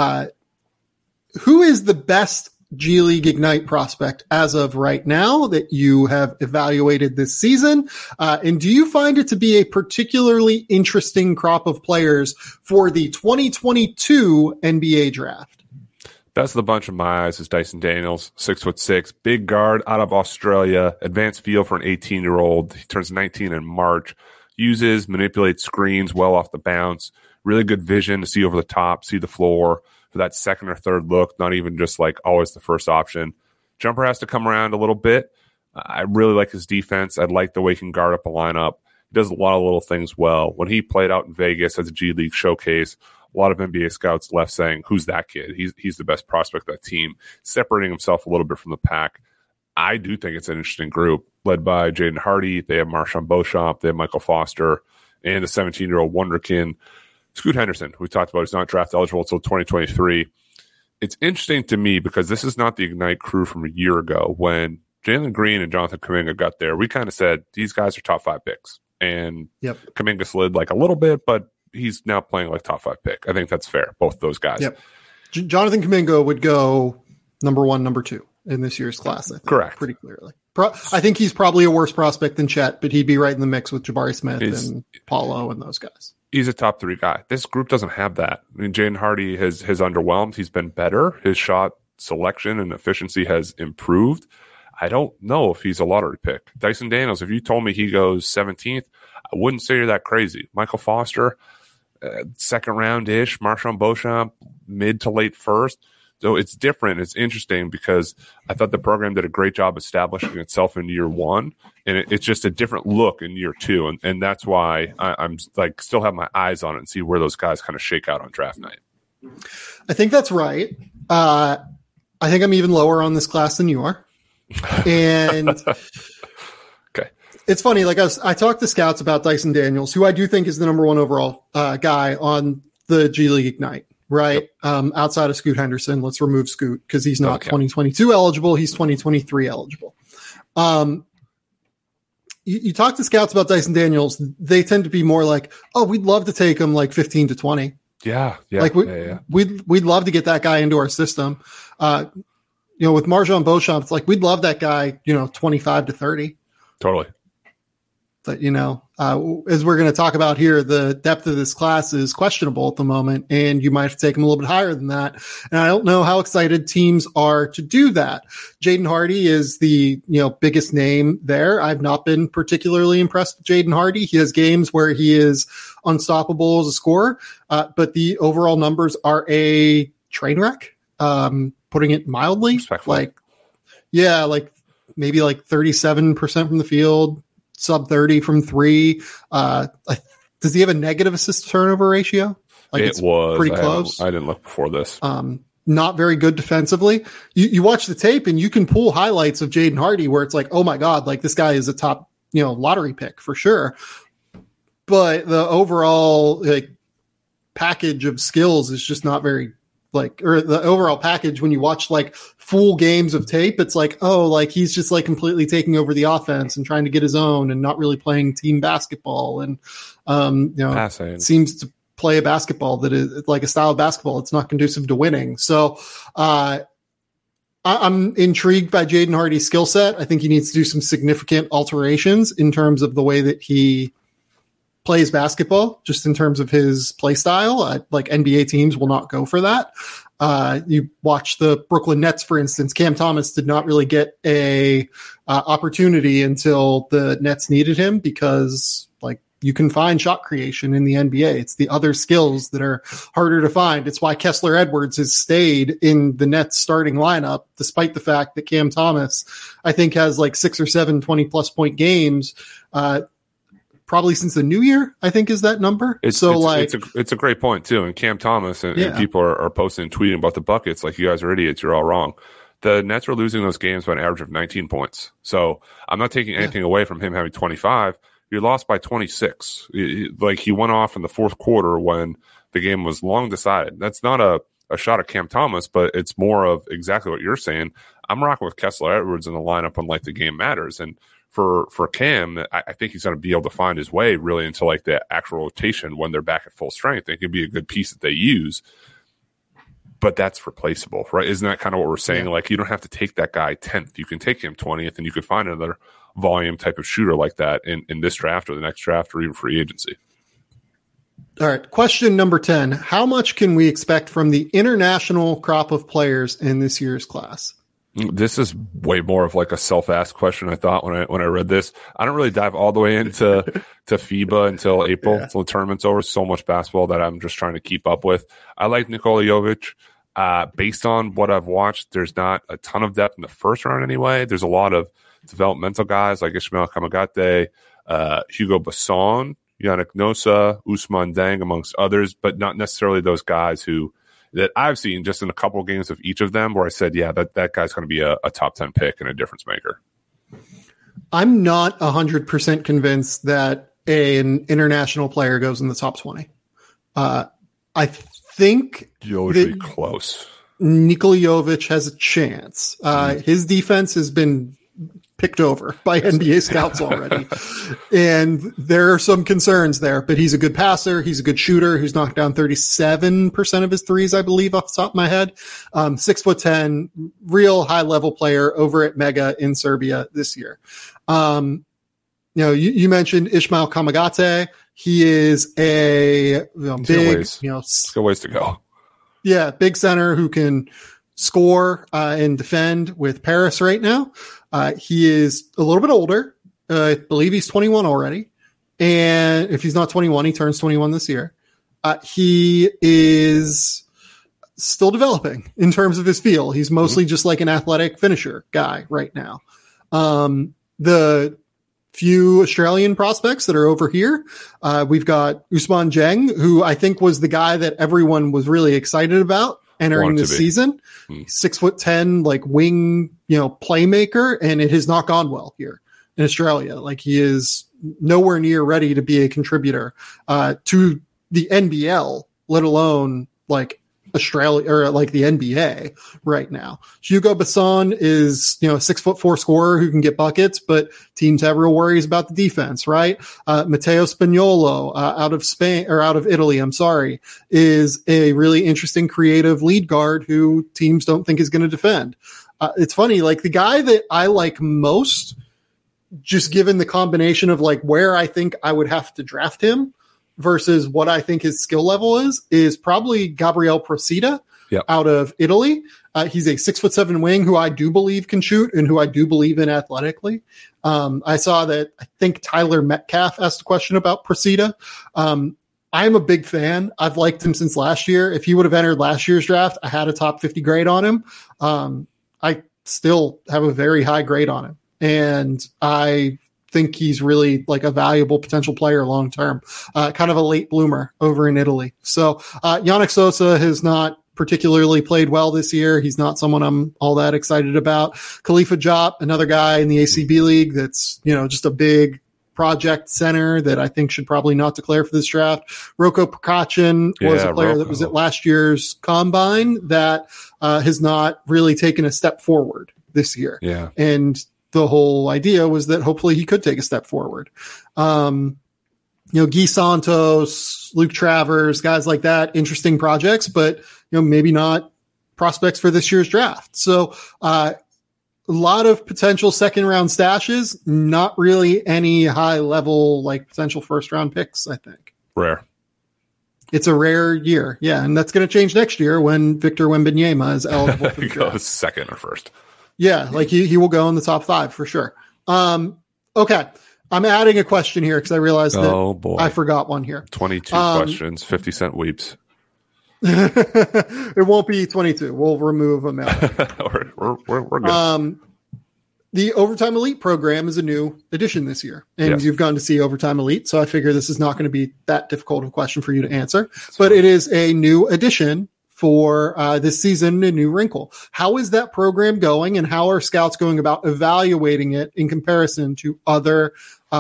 Speaker 2: Who is the best G League Ignite prospect as of right now that you have evaluated this season? And do you find it to be a particularly interesting crop of players for the 2022 NBA draft?
Speaker 3: Best of the bunch of my eyes is Dyson Daniels, 6'6", big guard out of Australia, advanced feel for an 18-year-old. He turns 19 in March, manipulates screens well off the bounce, really good vision to see over the top, see the floor for that second or third look, not even just like always the first option. Jumper has to come around a little bit. I really like his defense. I like the way he can guard up a lineup. He does a lot of little things well. When he played out in Vegas as a G League showcase, a lot of NBA scouts left saying, who's that kid? He's the best prospect of that team, separating himself a little bit from the pack. I do think it's an interesting group, led by Jaden Hardy. They have Marshawn Beauchamp. They have Michael Foster, and the 17-year-old wonderkin, Scoot Henderson, who we talked about. He's not draft eligible until 2023. It's interesting to me because this is not the Ignite crew from a year ago. When Jalen Green and Jonathan Kuminga got there, we kind of said, these guys are top 5 picks. And Kuminga slid like a little bit, but he's now playing like top 5 pick. I think that's fair, both those guys.
Speaker 2: Jonathan Kuminga would go number 1, number 2 in this year's class. I think,
Speaker 3: correct.
Speaker 2: Pretty clearly. I think he's probably a worse prospect than Chet, but he'd be right in the mix with Jabari Smith and Paulo and those guys.
Speaker 3: He's a top 3 guy. This group doesn't have that. I mean, Jaden Hardy has underwhelmed. He's been better. His shot selection and efficiency has improved. I don't know if he's a lottery pick. Dyson Daniels, if you told me he goes 17th, I wouldn't say you're that crazy. Michael Foster, second round-ish. Marshawn Beauchamp, mid to late first. So it's different. It's interesting because I thought the program did a great job establishing itself in year 1, and it's just a different look in year 2, and that's why I'm like still have my eyes on it and see where those guys kind of shake out on draft night.
Speaker 2: I think that's right. I think I'm even lower on this class than you are, and
Speaker 3: okay,
Speaker 2: it's funny. Like I talked to scouts about Dyson Daniels, who I do think is the number 1 overall guy on the G League Ignite. Right.
Speaker 3: Yep.
Speaker 2: Outside of Scoot Henderson, let's remove Scoot because he's not 2022 eligible. He's 2023 eligible. You talk to scouts about Dyson Daniels. They tend to be more like, oh, we'd love to take him like 15 to 20.
Speaker 3: Yeah.
Speaker 2: Like we'd love to get that guy into our system. With Marshawn Beauchamp, it's like, we'd love that guy, 25 to 30.
Speaker 3: Totally.
Speaker 2: But, as we're going to talk about here, the depth of this class is questionable at the moment, and you might have to take them a little bit higher than that. And I don't know how excited teams are to do that. Jaden Hardy is the, biggest name there. I've not been particularly impressed with Jaden Hardy. He has games where he is unstoppable as a scorer, but the overall numbers are a train wreck, putting it mildly. Maybe 37% from the field, sub 30 from 3. Does he have a negative assist turnover ratio?
Speaker 3: It was
Speaker 2: pretty close.
Speaker 3: I didn't look before this.
Speaker 2: Not very good defensively. You watch the tape and you can pull highlights of Jaden Hardy where it's like, oh my God, like this guy is a top, lottery pick for sure. But the overall package of skills is just not very or the overall package when you watch full games of tape, it's like, oh, he's just completely taking over the offense and trying to get his own and not really playing team basketball. And, seems to play a basketball that is like a style of basketball. It's not conducive to winning. So, I'm intrigued by Jaden Hardy's skill set. I think he needs to do some significant alterations in terms of the way that he plays basketball, just in terms of his play style. NBA teams will not go for that. You watch the Brooklyn Nets, for instance. Cam Thomas did not really get a opportunity until the Nets needed him because you can find shot creation in the NBA. It's the other skills that are harder to find. It's why Kessler Edwards has stayed in the Nets starting lineup, despite the fact that Cam Thomas, I think, has 6 or 7 20-plus point games, probably since the new year, I think is that number.
Speaker 3: It's a great point too. And Cam Thomas and people are posting and tweeting about the buckets like, you guys are idiots. You're all wrong. The Nets were losing those games by an average of 19 points. So I'm not taking anything away from him having 25. You lost by 26. He went off in the fourth quarter when the game was long decided. That's not a shot at Cam Thomas, but it's more of exactly what you're saying. I'm rocking with Kessler Edwards in the lineup when the game matters. And for Cam, I think he's going to be able to find his way really into the actual rotation when they're back at full strength. It could be a good piece that they use, but that's replaceable, right? Isn't that kind of what we're saying? Yeah. You don't have to take that guy 10th. You can take him 20th, and you could find another volume type of shooter like that in this draft or the next draft or even free agency.
Speaker 2: All right. Question number 10. How much can we expect from the international crop of players in this year's class?
Speaker 3: This is way more of a self-asked question. I thought when I read this, I don't really dive all the way into FIBA until April, until the tournament's over. So much basketball that I'm just trying to keep up with. I like Nikola Jovic. Based on what I've watched, there's not a ton of depth in the first round anyway. There's a lot of developmental guys like Ishmael Kamagate, Hugo Basson, Yannick Nosa, Ousmane Deng, amongst others, but not necessarily those guys that I've seen just in a couple of games of each of them where I said, yeah, that guy's going to be a top 10 pick and a difference maker.
Speaker 2: I'm not 100% convinced that an international player goes in the top 20. I think
Speaker 3: you'll be close.
Speaker 2: Nikola Jovic has a chance. His defense has been picked over by NBA scouts already. And there are some concerns there, but he's a good passer. He's a good shooter who's knocked down 37% of his threes, I believe, off the top of my head. 6'10", real high level player over at Mega in Serbia this year. You mentioned Ismail Kamagate. He is a big,
Speaker 3: still ways to go.
Speaker 2: Yeah. Big center who can score and defend with Paris right now. He is a little bit older. I believe he's 21 already. And if he's not 21, he turns 21 this year. He is still developing in terms of his feel. He's mostly just like an athletic finisher guy right now. The few Australian prospects that are over here, we've got Ousmane Dieng, who I think was the guy that everyone was really excited about entering this season. 6'10", like wing, playmaker, and it has not gone well here in Australia. Like he is nowhere near ready to be a contributor to the NBL, let alone like Australia or like the NBA right now. Hugo Basson is, a 6'4" scorer who can get buckets, but teams have real worries about the defense, right? Matteo Spagnolo, out of Spain or out of Italy, I'm sorry, is a really interesting creative lead guard who teams don't think is going to defend. It's funny, like the guy that I like most, just given the combination of like where I think I would have to draft him versus what I think his skill level is probably Gabriel Procida out of Italy. He's a 6'7" wing who I do believe can shoot and who I do believe in athletically. I saw that I think Tyler Metcalf asked a question about Procida. I'm a big fan. I've liked him since last year. If he would have entered last year's draft, I had a top 50 grade on him. I still have a very high grade on him. And I think he's really like a valuable potential player long term, kind of a late bloomer over in Italy. So Yannick Sosa has not particularly played well this year. He's not someone I'm all that excited about. Khalifa Diop, another guy in the ACB league that's just a big project center that I think should probably not declare for this draft. Roko Prkachin was a player that was at last year's combine that has not really taken a step forward this year.
Speaker 3: Yeah. And
Speaker 2: the whole idea was that hopefully he could take a step forward. Guy Santos, Luke Travers, guys like that, interesting projects, but maybe not prospects for this year's draft. So a lot of potential second round stashes, not really any high level like potential first round picks, I think.
Speaker 3: Rare.
Speaker 2: It's a rare year. Yeah. And that's going to change next year when Victor Wembanyama is eligible for the draft.
Speaker 3: Goes second or first.
Speaker 2: Yeah, like he will go in the top 5 for sure. Okay. I'm adding a question here because I realized that I forgot one here.
Speaker 3: 22 questions, 50-cent weeps.
Speaker 2: It won't be 22. We'll remove a mail.
Speaker 3: We're good.
Speaker 2: The Overtime Elite program is a new addition this year, and you've gone to see Overtime Elite, so I figure this is not going to be that difficult of a question for you to answer. But it is a new addition for this season, a new wrinkle. How is that program going, and how are scouts going about evaluating it in comparison to other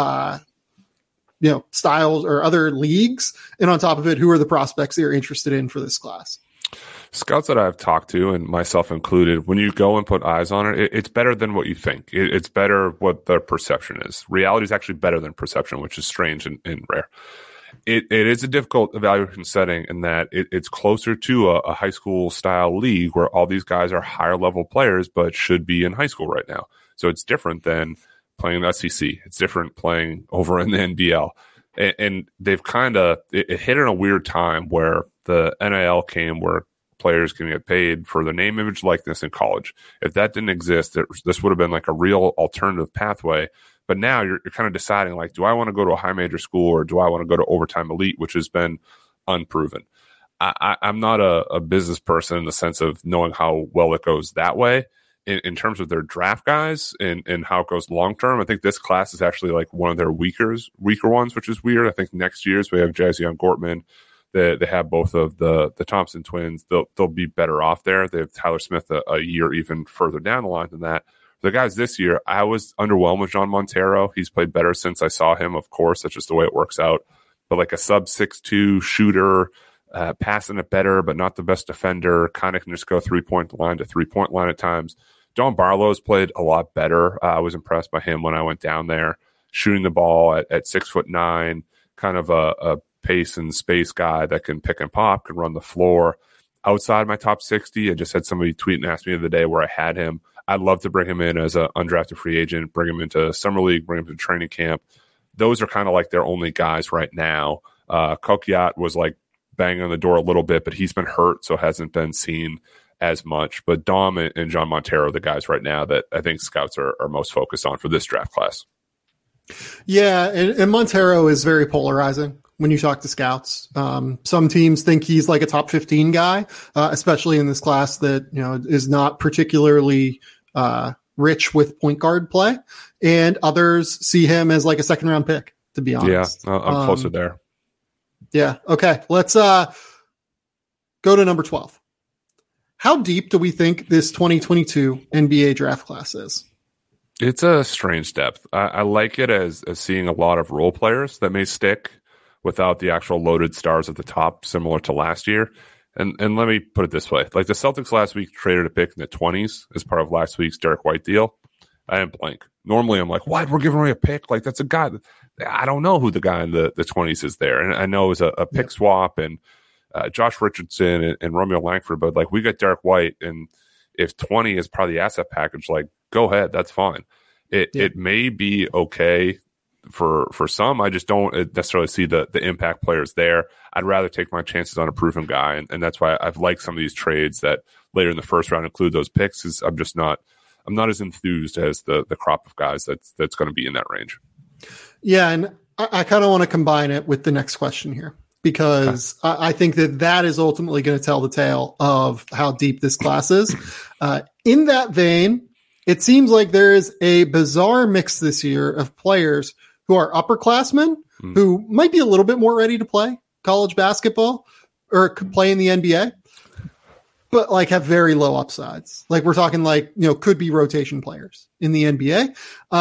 Speaker 2: styles or other leagues? And on top of it, who are the prospects that you're interested in for this class?
Speaker 3: Scouts that I've talked to, and myself included, when you go and put eyes on it, it's better than what you think. It's better what their perception is. Reality is actually better than perception, which is strange and rare. It is a difficult evaluation setting in that it's closer to a high school style league where all these guys are higher level players but should be in high school right now. So it's different than playing in the SEC. It's different playing over in the NBL. And they've kind of it hit in a weird time where the NIL came where players can get paid for their name, image, likeness in college. If that didn't exist, this would have been like a real alternative pathway. But now you're kind of deciding, like, do I want to go to a high major school or do I want to go to Overtime Elite, which has been unproven? I'm not a business person in the sense of knowing how well it goes that way. In terms of their draft guys and how it goes long term, I think this class is actually like one of their weaker ones, which is weird. I think next year's we have Jazion Gortman. They have both of the Thompson twins. They'll be better off there. They have Tyler Smith a year even further down the line than that. The guys this year, I was underwhelmed with John Montero. He's played better since I saw him, of course. That's just the way it works out. But like a sub 6'2" shooter, passing it better, but not the best defender, kind of can just go 3-point line to 3-point line at times. John Barlow's played a lot better. I was impressed by him when I went down there, shooting the ball at 6'9", kind of a pace and space guy that can pick and pop, can run the floor. Outside my top 60, I just had somebody tweet and ask me the other day where I had him. I'd love to bring him in as an undrafted free agent, bring him into summer league, bring him to training camp. Those are kind of like their only guys right now. Kokiat was like banging on the door a little bit, but he's been hurt, so hasn't been seen as much. But Dom and John Montero are the guys right now that I think scouts are most focused on for this draft class.
Speaker 2: Yeah, and Montero is very polarizing when you talk to scouts. Some teams think he's like a top 15 guy, especially in this class that, you know, is not particularly rich with point guard play. And others see him as like a second round pick, to be honest.
Speaker 3: Yeah, I'm closer there.
Speaker 2: Yeah. Okay. Let's go to number 12. How deep do we think this 2022 NBA draft class is?
Speaker 3: It's a strange depth. I like it as seeing a lot of role players that may stick without the actual loaded stars at the top, similar to last year. And let me put it this way. Like the Celtics last week traded a pick in the 20s as part of last week's Derek White deal. I am blank. Normally I'm like, what? We're giving away a pick? Like that's a guy. I don't know who the guy in the 20s is there. And I know it was a pick swap and Josh Richardson and Romeo Langford, but like we got Derek White, and if 20 is part of the asset package, like go ahead, that's fine. It may be okay for some. I just don't necessarily see the impact players there. I'd rather take my chances on a proven guy, and that's why I've liked some of these trades that later in the first round include those picks. Is I'm not as enthused as the crop of guys that's going to be in that range. Yeah,
Speaker 2: and I kind of want to combine it with the next question here, because I think that is ultimately going to tell the tale of how deep this class is. In that vein, it seems like there is a bizarre mix this year of players who are upperclassmen who might be a little bit more ready to play college basketball or could play in the NBA, but like have very low upsides. Like we're talking like, you know, could be rotation players in the NBA,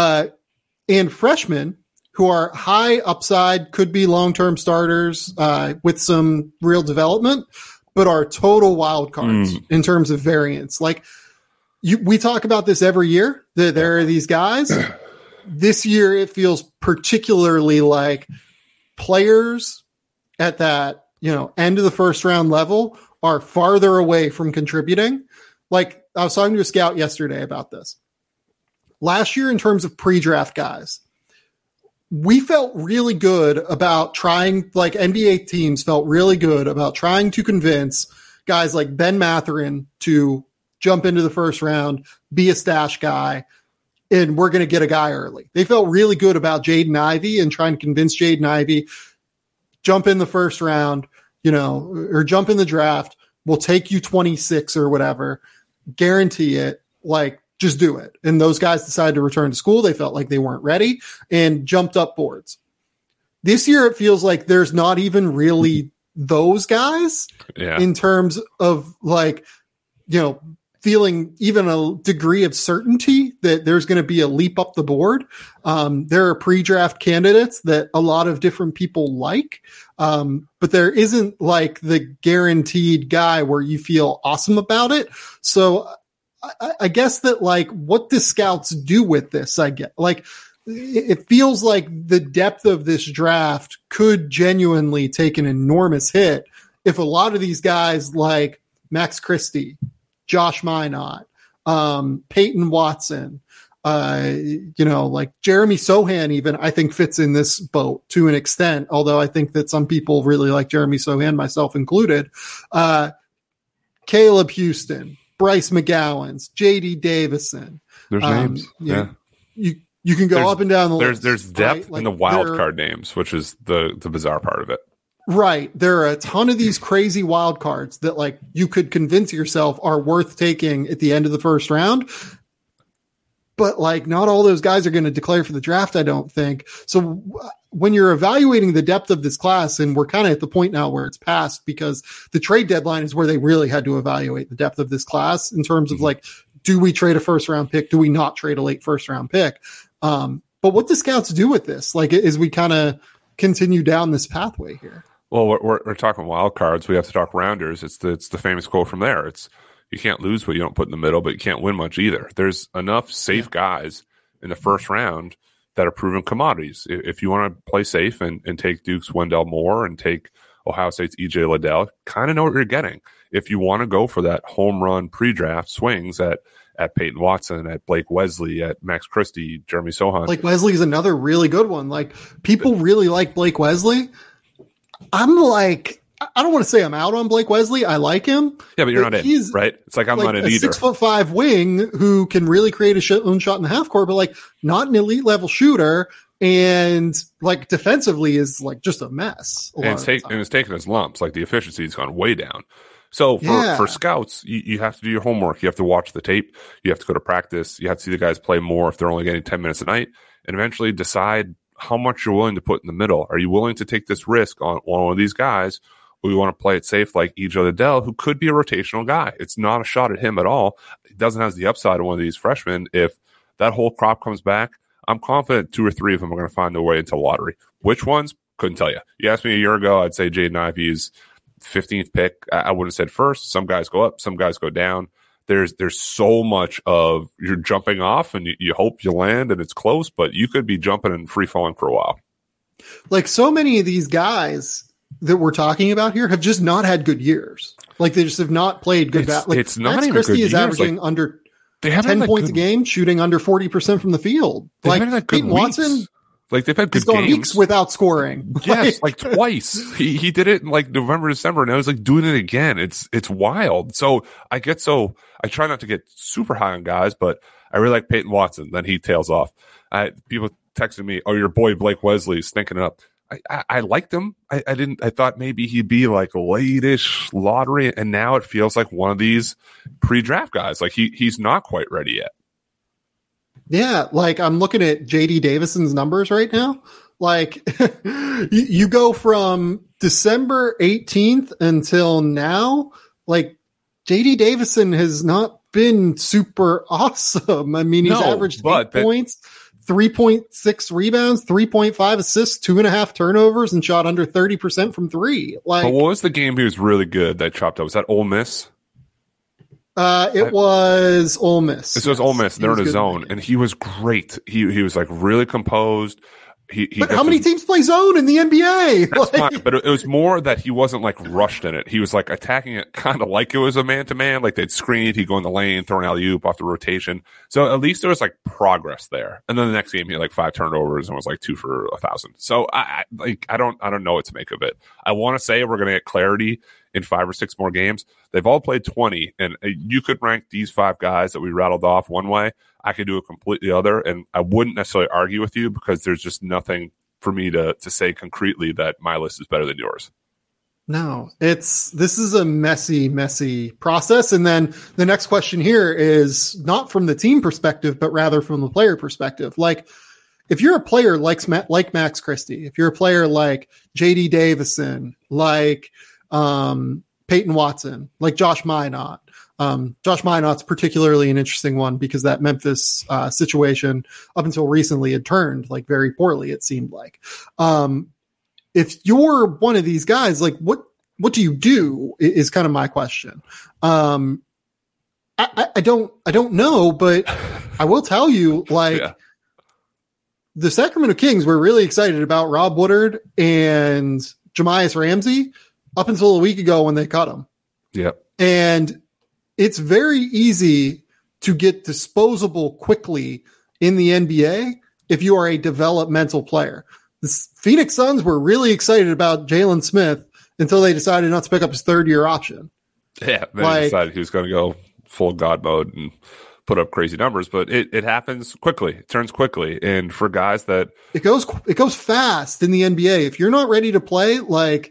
Speaker 2: and freshmen who are high upside, could be long-term starters with some real development, but are total wild cards in terms of variance. Like we talk about this every year, that there are these guys. This year, it feels particularly like players at that, you know, end of the first round level are farther away from contributing. Like I was talking to a scout yesterday about this. Last year, in terms of pre-draft guys, we felt really good about trying, like NBA teams felt really good about trying to convince guys like Ben Mathurin to jump into the first round, be a stash guy, and we're going to get a guy early. They felt really good about Jaden Ivey and trying to convince Jaden Ivey, jump in the first round, you know, or jump in the draft. We'll take you 26 or whatever, guarantee it, like just do it. And those guys decided to return to school. They felt like they weren't ready and jumped up boards. This year, it feels like there's not even really those guys in terms of like, you know, feeling even a degree of certainty that there's going to be a leap up the board. There are pre-draft candidates that a lot of different people like, but there isn't like the guaranteed guy where you feel awesome about it. So I guess that like what the scouts do with this, I get like, it feels like the depth of this draft could genuinely take an enormous hit if a lot of these guys like Max Christie, Josh Minot, Peyton Watson, you know, like Jeremy Sohan even, I think fits in this boat to an extent, although I think that some people really like Jeremy Sohan, myself included. Caleb Houston, Bryce McGowan's, JD Davison.
Speaker 3: There's names.
Speaker 2: You can go up and down the list.
Speaker 3: There's depth right? Like in the wild card names, which is the bizarre part of it.
Speaker 2: Right. There are a ton of these crazy wild cards that like you could convince yourself are worth taking at the end of the first round. But like not all those guys are going to declare for the draft, I don't think. So when you're evaluating the depth of this class, and we're kind of at the point now where it's passed because the trade deadline is where they really had to evaluate the depth of this class in terms of like, do we trade a first round pick? Do we not trade a late first round pick? But what do scouts do with this? Like as we kind of continue down this pathway here?
Speaker 3: Well, we're talking wild cards. We have to talk rounders. It's the famous quote from there. It's, You can't lose what you don't put in the middle, but you can't win much either. There's enough safe guys in the first round that are proven commodities. If you want to play safe and take Duke's Wendell Moore and take Ohio State's EJ Liddell, kind of know what you're getting. If you want to go for that home run pre-draft swings at Peyton Watson, at Blake Wesley, at Max Christie, Jeremy Sohan.
Speaker 2: Blake Wesley is another really good one. Like, people really like Blake Wesley. I'm like, I don't want to say I'm out on Blake Wesley. I like him.
Speaker 3: Yeah, but you're not in, right? It's like I'm not in either.
Speaker 2: 6'5" wing who can really create own shot in the half court, but like not an elite level shooter. And like defensively is like just a mess.
Speaker 3: And it's taking his lumps. Like the efficiency has gone way down. So for scouts, you have to do your homework. You have to watch the tape. You have to go to practice. You have to see the guys play more if they're only getting 10 minutes a night, and eventually decide how much you're willing to put in the middle. Are you willing to take this risk on one of these guys? Or you want to play it safe like EJ Liddell, who could be a rotational guy? It's not a shot at him at all. He doesn't have the upside of one of these freshmen. If that whole crop comes back, I'm confident 2 or 3 of them are going to find their way into the lottery. Which ones? Couldn't tell you. You asked me a year ago, I'd say Jaden Ivey's 15th pick. I would have said first. Some guys go up, some guys go down. There's so much of you're jumping off and you hope you land and it's close, but you could be jumping and free falling for a while.
Speaker 2: Like so many of these guys that we're talking about here have just not had good years. Like they just have not played good.
Speaker 3: It's not
Speaker 2: Max
Speaker 3: even
Speaker 2: Christie
Speaker 3: good
Speaker 2: is
Speaker 3: years.
Speaker 2: averaging under 10 points a game, shooting under 40% from the field. Like Peyton Watson,
Speaker 3: like they've had good
Speaker 2: gone
Speaker 3: games
Speaker 2: weeks without scoring.
Speaker 3: Yes, like twice. He did it in like November, December, and I was like doing it again. It's wild. So I try not to get super high on guys, but I really like Peyton Watson. Then he tails off. People texted me, "Oh, your boy Blake Wesley's thinking it up." I liked him. I thought maybe he'd be like late-ish lottery, and now it feels like one of these pre-draft guys. Like he's not quite ready yet.
Speaker 2: Yeah, like I'm looking at JD Davison's numbers right now. Like you go from December 18th until now, like JD Davison has not been super awesome. I mean, he's averaged 8 points, 3.6 rebounds, 3.5 assists, 2.5 turnovers, and shot under 30% from 3. Like,
Speaker 3: but what was the game he was really good that chopped up? Was that Ole Miss?
Speaker 2: It was Ole Miss.
Speaker 3: This was Ole Miss. They're in a zone, and he was great. He was like really composed.
Speaker 2: But how many teams play zone in the NBA?
Speaker 3: That's fine, but it was more that he wasn't like rushed in it. He was like attacking it kind of like it was a man-to-man. Like they'd screen, he'd go in the lane, throw an alley-oop off the rotation. So at least there was like progress there. And then the next game, he had like 5 turnovers and was like 2 for 1,000. So I don't know what to make of it. I want to say we're going to get clarity in 5 or 6 more games. They've all played 20, and you could rank these 5 guys that we rattled off one way. I could do it completely other, and I wouldn't necessarily argue with you because there's just nothing for me to say concretely that my list is better than yours.
Speaker 2: No, this is a messy process. And then the next question here is not from the team perspective, but rather from the player perspective. Like, if you're a player like Max Christie, if you're a player like JD Davison, like Peyton Watson, like Josh Minott. Josh Minott's particularly an interesting one because that Memphis situation up until recently had turned like very poorly, it seemed like. If you're one of these guys, like what do you do is kind of my question. I don't know, but I will tell you, like, the Sacramento Kings were really excited about Rob Woodard and Jahmias Ramsey up until a week ago when they cut him.
Speaker 3: Yep.
Speaker 2: And it's very easy to get disposable quickly in the NBA if you are a developmental player. The Phoenix Suns were really excited about Jalen Smith until they decided not to pick up his 3rd-year option.
Speaker 3: Yeah, they decided he was going to go full God mode and put up crazy numbers, but it happens quickly. It turns quickly. And for guys that
Speaker 2: it goes fast in the NBA. If you're not ready to play, like,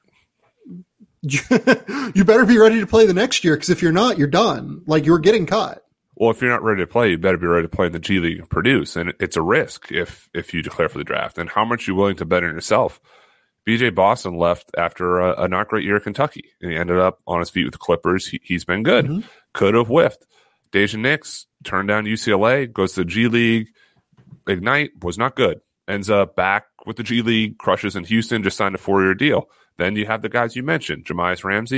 Speaker 2: you better be ready to play the next year, because if you're not, you're done. Like, you're getting cut.
Speaker 3: Well, if you're not ready to play, you better be ready to play in the G League and produce. And it's a risk if you declare for the draft. And how much are you willing to bet on yourself? BJ Boston left after a not great year at Kentucky, and he ended up on his feet with the Clippers. He's been good. Mm-hmm. Could have whiffed. Dejan Nix turned down UCLA, goes to the G League. Ignite was not good. Ends up back with the G League, crushes in Houston, just signed a 4-year deal. Then you have the guys you mentioned, Jahmias Ramsey,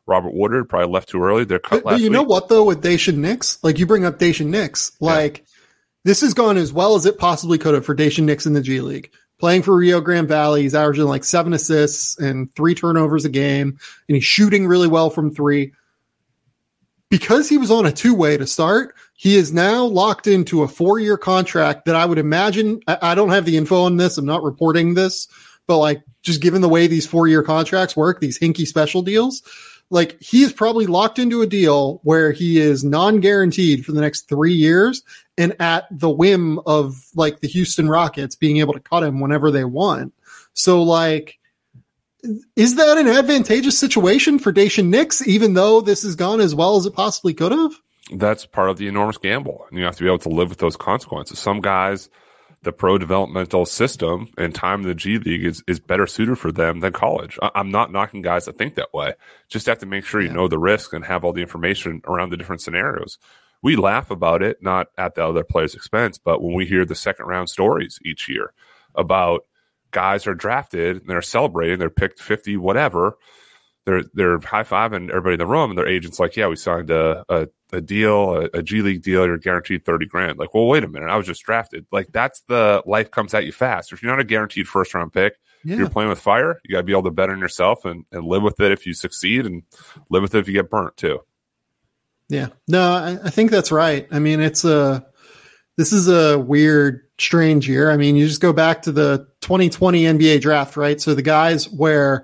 Speaker 3: Robert Woodard probably left too early. They're cut last
Speaker 2: But you
Speaker 3: week.
Speaker 2: know what, though, with Daishen Nix? Like, you bring up Daishen Nix. Like, this has gone as well as it possibly could have for Daishen Nix in the G League. Playing for Rio Grande Valley, he's averaging like 7 assists and 3 turnovers a game, and he's shooting really well from 3. Because he was on a 2-way to start, he is now locked into a 4-year contract that I would imagine, I don't have the info on this, I'm not reporting this, but like, just given the way these 4-year contracts work, these hinky special deals, like he is probably locked into a deal where he is non-guaranteed for the next 3 years and at the whim of like the Houston Rockets being able to cut him whenever they want. So like, is that an advantageous situation for Daishen Nix, even though this has gone as well as it possibly could have?
Speaker 3: That's part of the enormous gamble. And you have to be able to live with those consequences. Some guys, the pro developmental system and time in the G League is better suited for them than college. I'm not knocking guys that think that way. Just have to make sure you know the risk and have all the information around the different scenarios. We laugh about it, not at the other players' expense, but when we hear the second round stories each year about guys are drafted and they're celebrating, they're picked 50, whatever, they're high-fiving everybody in the room, and their agent's like, yeah, we signed a deal, a G League deal, you're guaranteed $30,000. Like, well, wait a minute, I was just drafted. Like, that's the life comes at you fast. If you're not a guaranteed first-round pick, you're playing with fire, you got to be able to bet on yourself and live with it if you succeed and live with it if you get burnt, too.
Speaker 2: Yeah. No, I think that's right. I mean, this is a weird, strange year. I mean, you just go back to the 2020 NBA draft, right? So the guys where,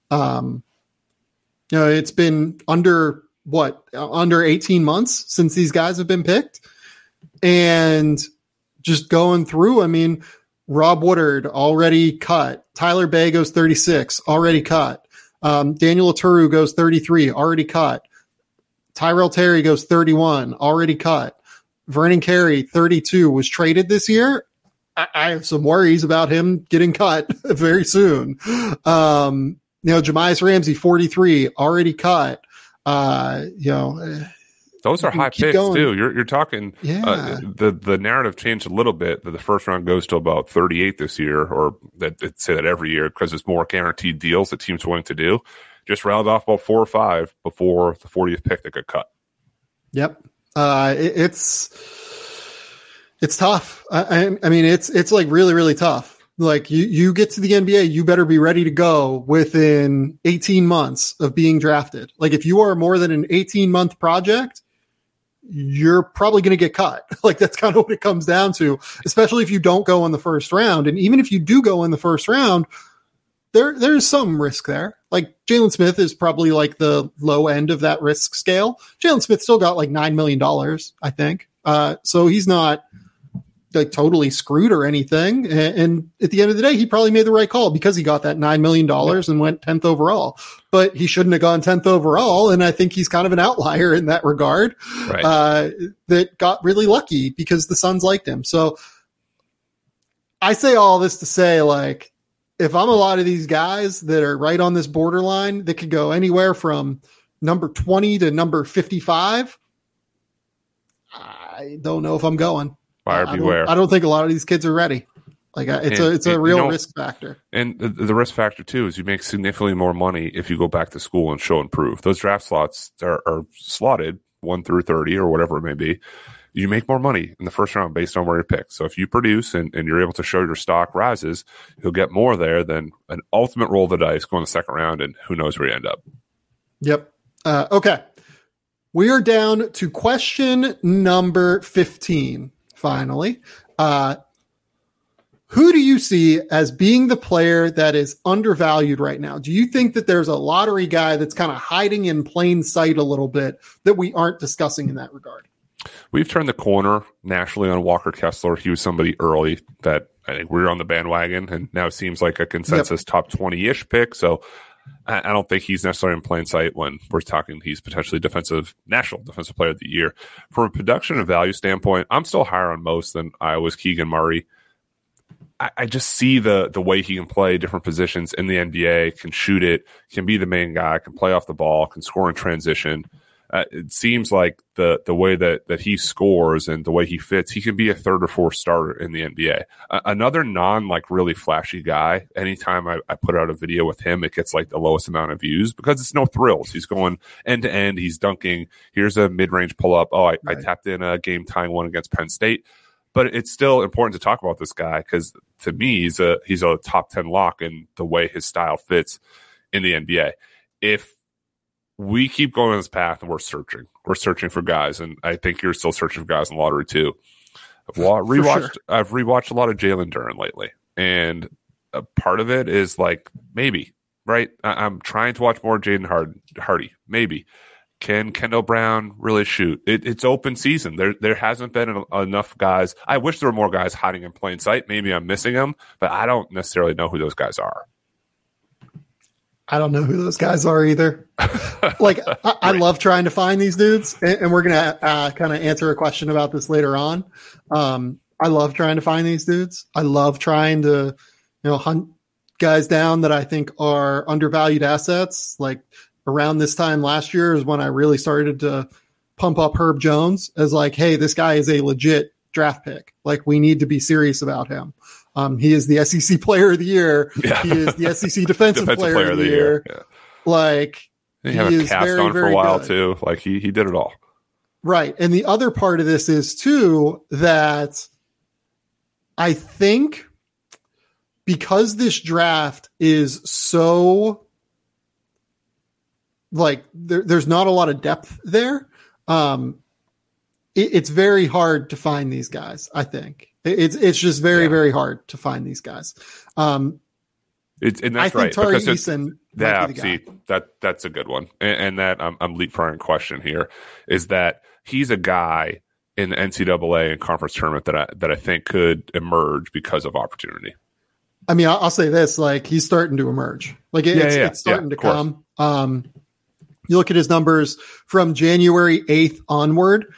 Speaker 2: it's been under 18 months since these guys have been picked. And just going through, I mean, Rob Woodard already cut. Tyler Bay goes 36, already cut. Daniel Oturu goes 33, already cut. Tyrell Terry goes 31, already cut. Vernon Carey, 32, was traded this year. I have some worries about him getting cut very soon. Jamias Ramsey, 43, already cut.
Speaker 3: Those are high picks going. Too. You're talking. The narrative changed a little bit. That the first round goes to about 38 this year, or that say that every year because it's more guaranteed deals that teams are willing to do. Just round off about 4 or 5 before the 40th pick that got cut.
Speaker 2: Yep. It's tough. I mean, it's like really, really tough. Like you get to the NBA, you better be ready to go within 18 months of being drafted. Like if you are more than an 18-month project, you're probably going to get cut. Like that's kind of what it comes down to, especially if you don't go in the first round. And even if you do go in the first round, there's some risk there. Like Jalen Smith is probably like the low end of that risk scale. Jalen Smith still got like $9 million, I think. So he's not like totally screwed or anything. And at the end of the day, he probably made the right call because he got that $9 million and went 10th overall, but he shouldn't have gone 10th overall. And I think he's kind of an outlier in that regard, that got really lucky because the Suns liked him. So I say all this to say, like, if I'm a lot of these guys that are right on this borderline that could go anywhere from number 20 to number 55, I don't know if I'm going.
Speaker 3: Buyer beware.
Speaker 2: I don't think a lot of these kids are ready. Like it's a real risk factor.
Speaker 3: And the risk factor too is you make significantly more money if you go back to school and show and prove. Those draft slots are slotted 1 through 30 or whatever it may be. You make more money in the first round based on where you're picked. So if you produce and you're able to show your stock rises, you'll get more there than an ultimate roll of the dice going the second round, and who knows where you end up.
Speaker 2: Yep. Okay. We are down to question number 15, finally. Who do you see as being the player that is undervalued right now? Do you think that there's a lottery guy that's kind of hiding in plain sight a little bit that we aren't discussing in that regard?
Speaker 3: We've turned the corner nationally on Walker Kessler. He was somebody early that I think we were on the bandwagon, and now it seems like a consensus top 20-ish pick. So I don't think he's necessarily in plain sight when we're talking he's potentially national defensive player of the year. From a production and value standpoint, I'm still higher on most than I was Keegan Murray. I just see the way he can play different positions in the NBA, can shoot it, can be the main guy, can play off the ball, can score in transition. It seems like the way that he scores and the way he fits, he can be a third or fourth starter in the NBA. Another like really flashy guy, anytime I put out a video with him, it gets like the lowest amount of views because it's no thrills. He's going end to end. He's dunking. Here's a mid-range pull-up. Oh, I tapped in a game-tying one against Penn State. But it's still important to talk about this guy because to me, he's a top 10 lock in the way his style fits in the NBA. If we keep going on this path and we're searching for guys, and I think you're still searching for guys in the lottery too. I've rewatched a lot of Jalen Duren lately, and a part of it is like maybe right. I'm trying to watch more Jaden Hardy. Maybe can Kendall Brown really shoot? It's open season. There hasn't been enough guys. I wish there were more guys hiding in plain sight. Maybe I'm missing them, but I don't necessarily know who those guys are.
Speaker 2: I don't know who those guys are either. Like, I love trying to find these dudes, and we're going to kind of answer a question about this later on. I love trying to find these dudes. I love trying to, hunt guys down that I think are undervalued assets. Like around this time last year is when I really started to pump up Herb Jones as like, hey, this guy is a legit draft pick. Like, we need to be serious about him. He is the SEC Player of the Year. Yeah. He is the SEC Defensive Player of the Year. Yeah. Like,
Speaker 3: he had a cast on for a while too. Like he did it all.
Speaker 2: Right. And the other part of this is too that I think because this draft is so like there's not a lot of depth there. It's very hard to find these guys. I think it's just very, very hard to find these guys.
Speaker 3: And that's
Speaker 2: I think
Speaker 3: right.
Speaker 2: Tari Eason.
Speaker 3: That's a good one. And that I'm leapfrogging question here is that he's a guy in the NCAA and conference tournament that I think could emerge because of opportunity.
Speaker 2: I mean, I'll say this, like he's starting to emerge. Like it's starting to come. You look at his numbers from January 8th onward,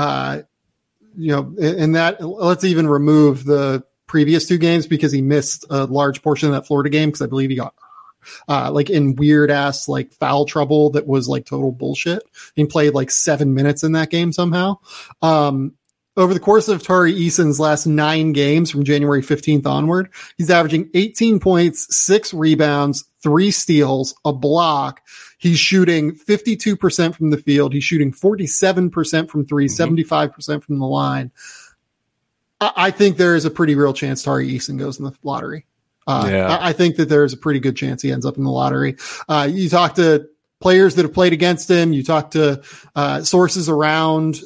Speaker 2: in that, let's even remove the previous two games because he missed a large portion of that Florida game because I believe he got like in weird ass like foul trouble that was like total bullshit. He played like 7 minutes in that game somehow. Over the course of Tari Eason's last 9 games from January 15th onward, he's averaging 18 points, 6 rebounds, 3 steals, a block. He's shooting 52% from the field. He's shooting 47% from three, 75% from the line. I think there is a pretty real chance Tari Eason goes in the lottery. I think that there's a pretty good chance he ends up in the lottery. You talk to players that have played against him. You talk to sources around,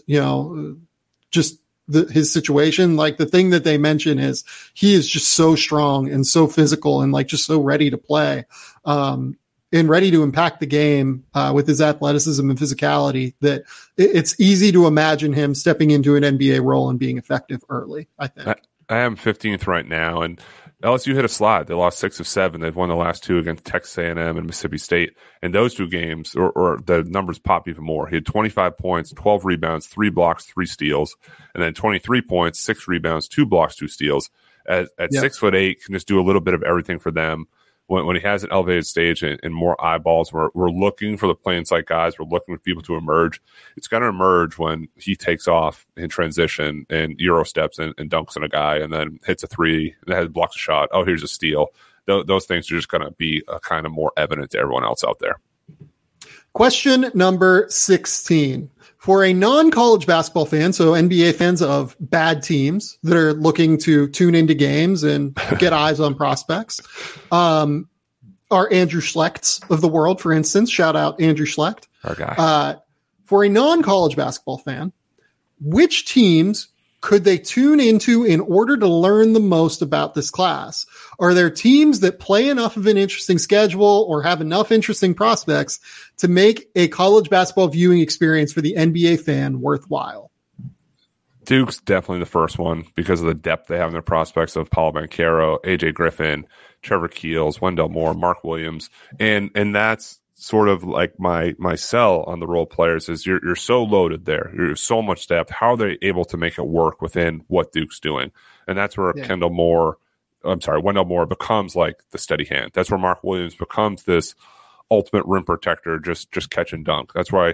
Speaker 2: just his situation. Like the thing that they mention is he is just so strong and so physical and like just so ready to play. And ready to impact the game with his athleticism and physicality that it's easy to imagine him stepping into an NBA role and being effective early, I think.
Speaker 3: I am 15th right now, and LSU hit a slide. They lost 6 of 7. They've won the last 2 against Texas A&M and Mississippi State. And those 2 games, or the numbers pop even more. He had 25 points, 12 rebounds, 3 blocks, 3 steals, and then 23 points, 6 rebounds, 2 blocks, 2 steals. At 6'8", can just do a little bit of everything for them. When he has an elevated stage and more eyeballs, we're looking for the plain sight guys. We're looking for people to emerge. It's going to emerge when he takes off in transition and Euro steps and dunks on a guy and then hits a 3 and then blocks a shot. Oh, here's a steal. Those things are just going to be kind of more evident to everyone else out there.
Speaker 2: Question number 16. For a non-college basketball fan, so NBA fans of bad teams that are looking to tune into games and get eyes on prospects, are Andrew Schlechts of the world, for instance. Shout out Andrew Schlecht.
Speaker 3: Our guy.
Speaker 2: For a non-college basketball fan, which teams could they tune into in order to learn the most about this class? Are there teams that play enough of an interesting schedule or have enough interesting prospects to make a college basketball viewing experience for the NBA fan worthwhile?
Speaker 3: Duke's definitely the first one because of the depth they have in their prospects of Paolo Banchero, AJ Griffin, Trevor Keels, Wendell Moore, Mark Williams. And that's sort of like my sell on the role players is you're so loaded there. You're so much depth. How are they able to make it work within what Duke's doing? And that's where Wendell Moore becomes like the steady hand. That's where Mark Williams becomes this ultimate rim protector, just catch and dunk. That's why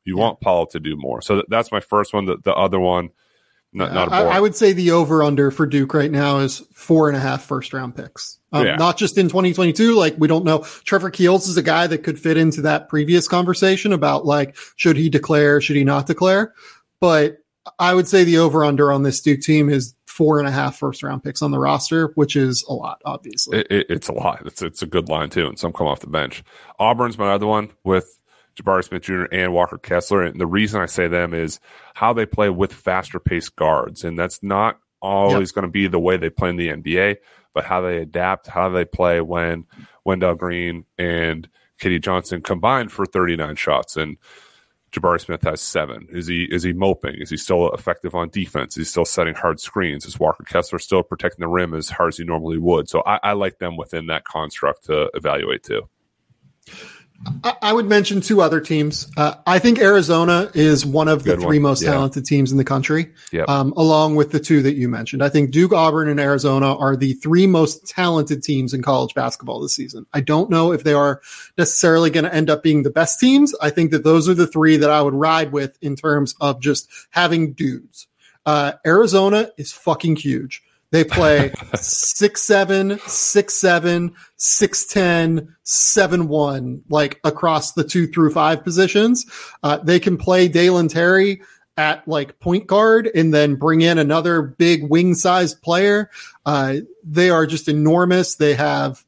Speaker 3: You want Paul to do more. So that's my first one. The other one, not a board.
Speaker 2: I would say the over-under for Duke right now is 4.5 first-round picks. Not just in 2022. Like, we don't know. Trevor Keels is a guy that could fit into that previous conversation about, like, should he declare, should he not declare? But I would say the over-under on this Duke team is 4.5 first-round picks on the roster, which is a lot, obviously.
Speaker 3: It's a lot. It's a good line, too, and some come off the bench. Auburn's my other one with Jabari Smith Jr. and Walker Kessler. And the reason I say them is how they play with faster paced guards. And that's not always going to be the way they play in the NBA, but how they adapt, how they play when Wendell Green and Katie Johnson combined for 39 shots and Jabari Smith has 7. Is he moping? Is he still effective on defense? Is he still setting hard screens? Is Walker Kessler still protecting the rim as hard as he normally would? So I like them within that construct to evaluate too.
Speaker 2: I would mention 2 other teams. I think Arizona is one of the 3 most talented teams in the country, along with the 2 that you mentioned. I think Duke, Auburn, and Arizona are the 3 most talented teams in college basketball this season. I don't know if they are necessarily going to end up being the best teams. I think that those are the 3 that I would ride with in terms of just having dudes. Arizona is fucking huge. They play 6'7", 6'7", 6'10", 7'1", like across the 2 through 5 positions. They can play Dalen Terry at like point guard and then bring in another big wing sized player. They are just enormous. They have,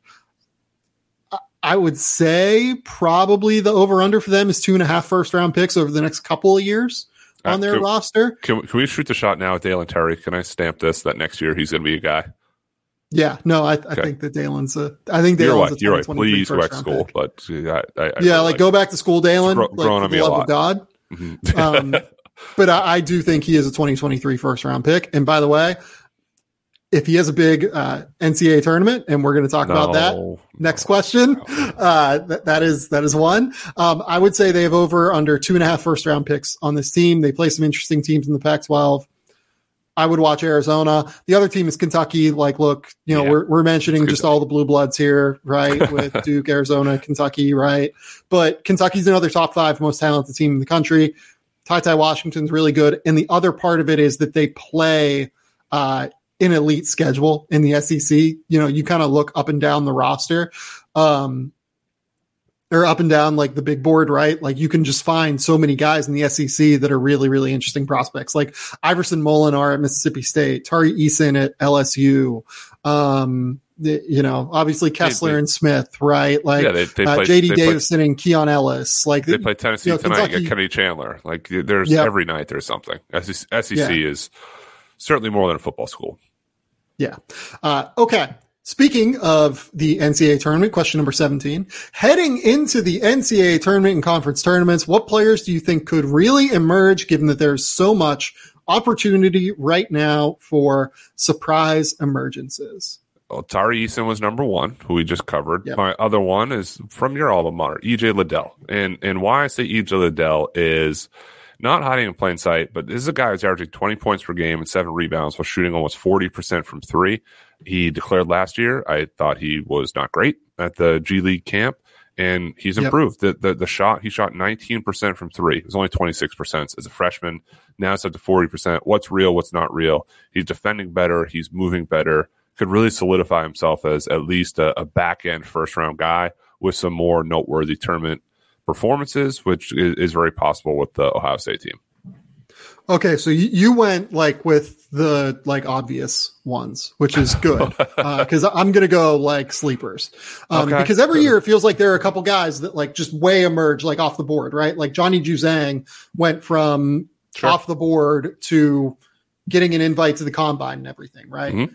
Speaker 2: I would say probably the over under for them is 2.5 first round picks over the next couple of years on their roster.
Speaker 3: Can we shoot the shot now with Dalen Terry? Can I stamp this that next year he's going to be a guy?
Speaker 2: Yeah, no, I think that Dalen's Dalen's
Speaker 3: you're right. Please go back to school, pick. But
Speaker 2: go back to school, Dalen.
Speaker 3: Growing on me a lot.
Speaker 2: Of God. Mm-hmm. But I do think he is a 2023 first round pick. And by the way, if he has a big NCAA tournament, and we're going to talk about that next question, that is one. I would say they have over under 2.5 first round picks on this team. They play some interesting teams in the Pac-12. I would watch Arizona. The other team is Kentucky. Like, look, we're mentioning just all the blue bloods here, right? With Duke, Arizona, Kentucky, right? But Kentucky's another top 5 most talented team in the country. Ty Washington's really good. And the other part of it is that they play an elite schedule in the SEC. You kind of look up and down the roster, or up and down like the big board, right? Like, you can just find so many guys in the SEC that are really, really interesting prospects, like Iverson Molinar at Mississippi State, Tari Eason at LSU. Obviously Kessler and Smith, right? Like, they play, JD Davison and Keon Ellis. Like,
Speaker 3: they play Tennessee tonight and get Kenny Chandler. Like, there's every night there's something. SEC is certainly more than a football school.
Speaker 2: Yeah. Okay. Speaking of the NCAA tournament, question number 17, heading into the NCAA tournament and conference tournaments, what players do you think could really emerge, given that there's so much opportunity right now for surprise emergences?
Speaker 3: Well, Tari Eason was number 1, who we just covered.
Speaker 2: Yep.
Speaker 3: My other one is from your alma mater, EJ Liddell. And why I say EJ Liddell is not hiding in plain sight, but this is a guy who's averaging 20 points per game and 7 rebounds while shooting almost 40% from 3. He declared last year. I thought he was not great at the G League camp, and he's improved. The shot, he shot 19% from 3. It was only 26% as a freshman. Now it's up to 40%. What's real? What's not real? He's defending better. He's moving better. Could really solidify himself as at least a back-end first-round guy with some more noteworthy tournament performances, which is very possible with the Ohio State team.
Speaker 2: Okay, so you went like with the like obvious ones, which is good, because I'm going to go like sleepers, because every year it feels like there are a couple guys that like just way emerge like off the board, right? Like Johnny Juzang went from off the board to getting an invite to the combine and everything, right? Mm-hmm.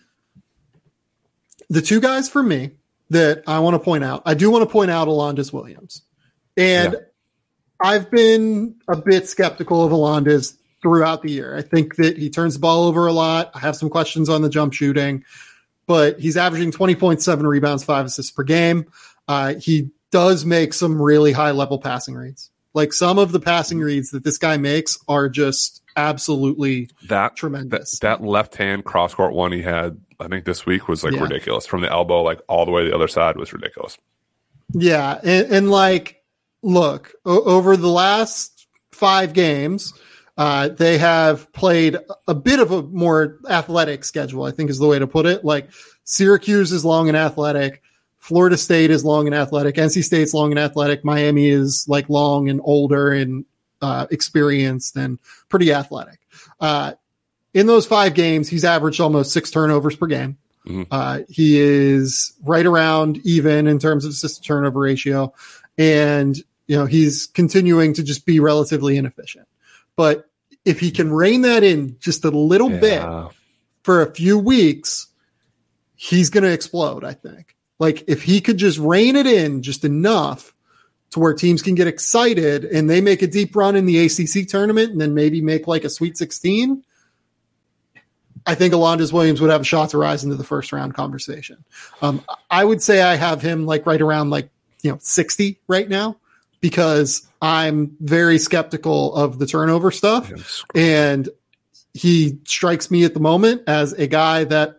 Speaker 2: The 2 guys for me that I want to point out, I do want to point out Alondes Williams, and I've been a bit skeptical of Alondes throughout the year. I think that he turns the ball over a lot. I have some questions on the jump shooting, but he's averaging 20.7 rebounds, 5 assists per game. He does make some really high level passing reads. Like, some of the passing reads that this guy makes are just absolutely tremendous.
Speaker 3: That left hand cross court one he had, I think this week, was like ridiculous. From the elbow, like all the way to the other side, was ridiculous.
Speaker 2: Yeah. And like, look, over the last 5 games, they have played a bit of a more athletic schedule, I think is the way to put it. Like Syracuse is long and athletic. Florida State is long and athletic. NC State's long and athletic. Miami is like long and older and experienced and pretty athletic. In those 5 games, he's averaged almost 6 turnovers per game. He is right around even in terms of assist to turnover ratio. And, he's continuing to just be relatively inefficient. But if he can rein that in just a little bit for a few weeks, he's going to explode, I think. Like if he could just rein it in just enough to where teams can get excited and they make a deep run in the ACC tournament and then maybe make like a Sweet 16, I think Alondes Williams would have a shot to rise into the first round conversation. I would say I have him like right around 60 right now because I'm very skeptical of the turnover stuff. And he strikes me at the moment as a guy that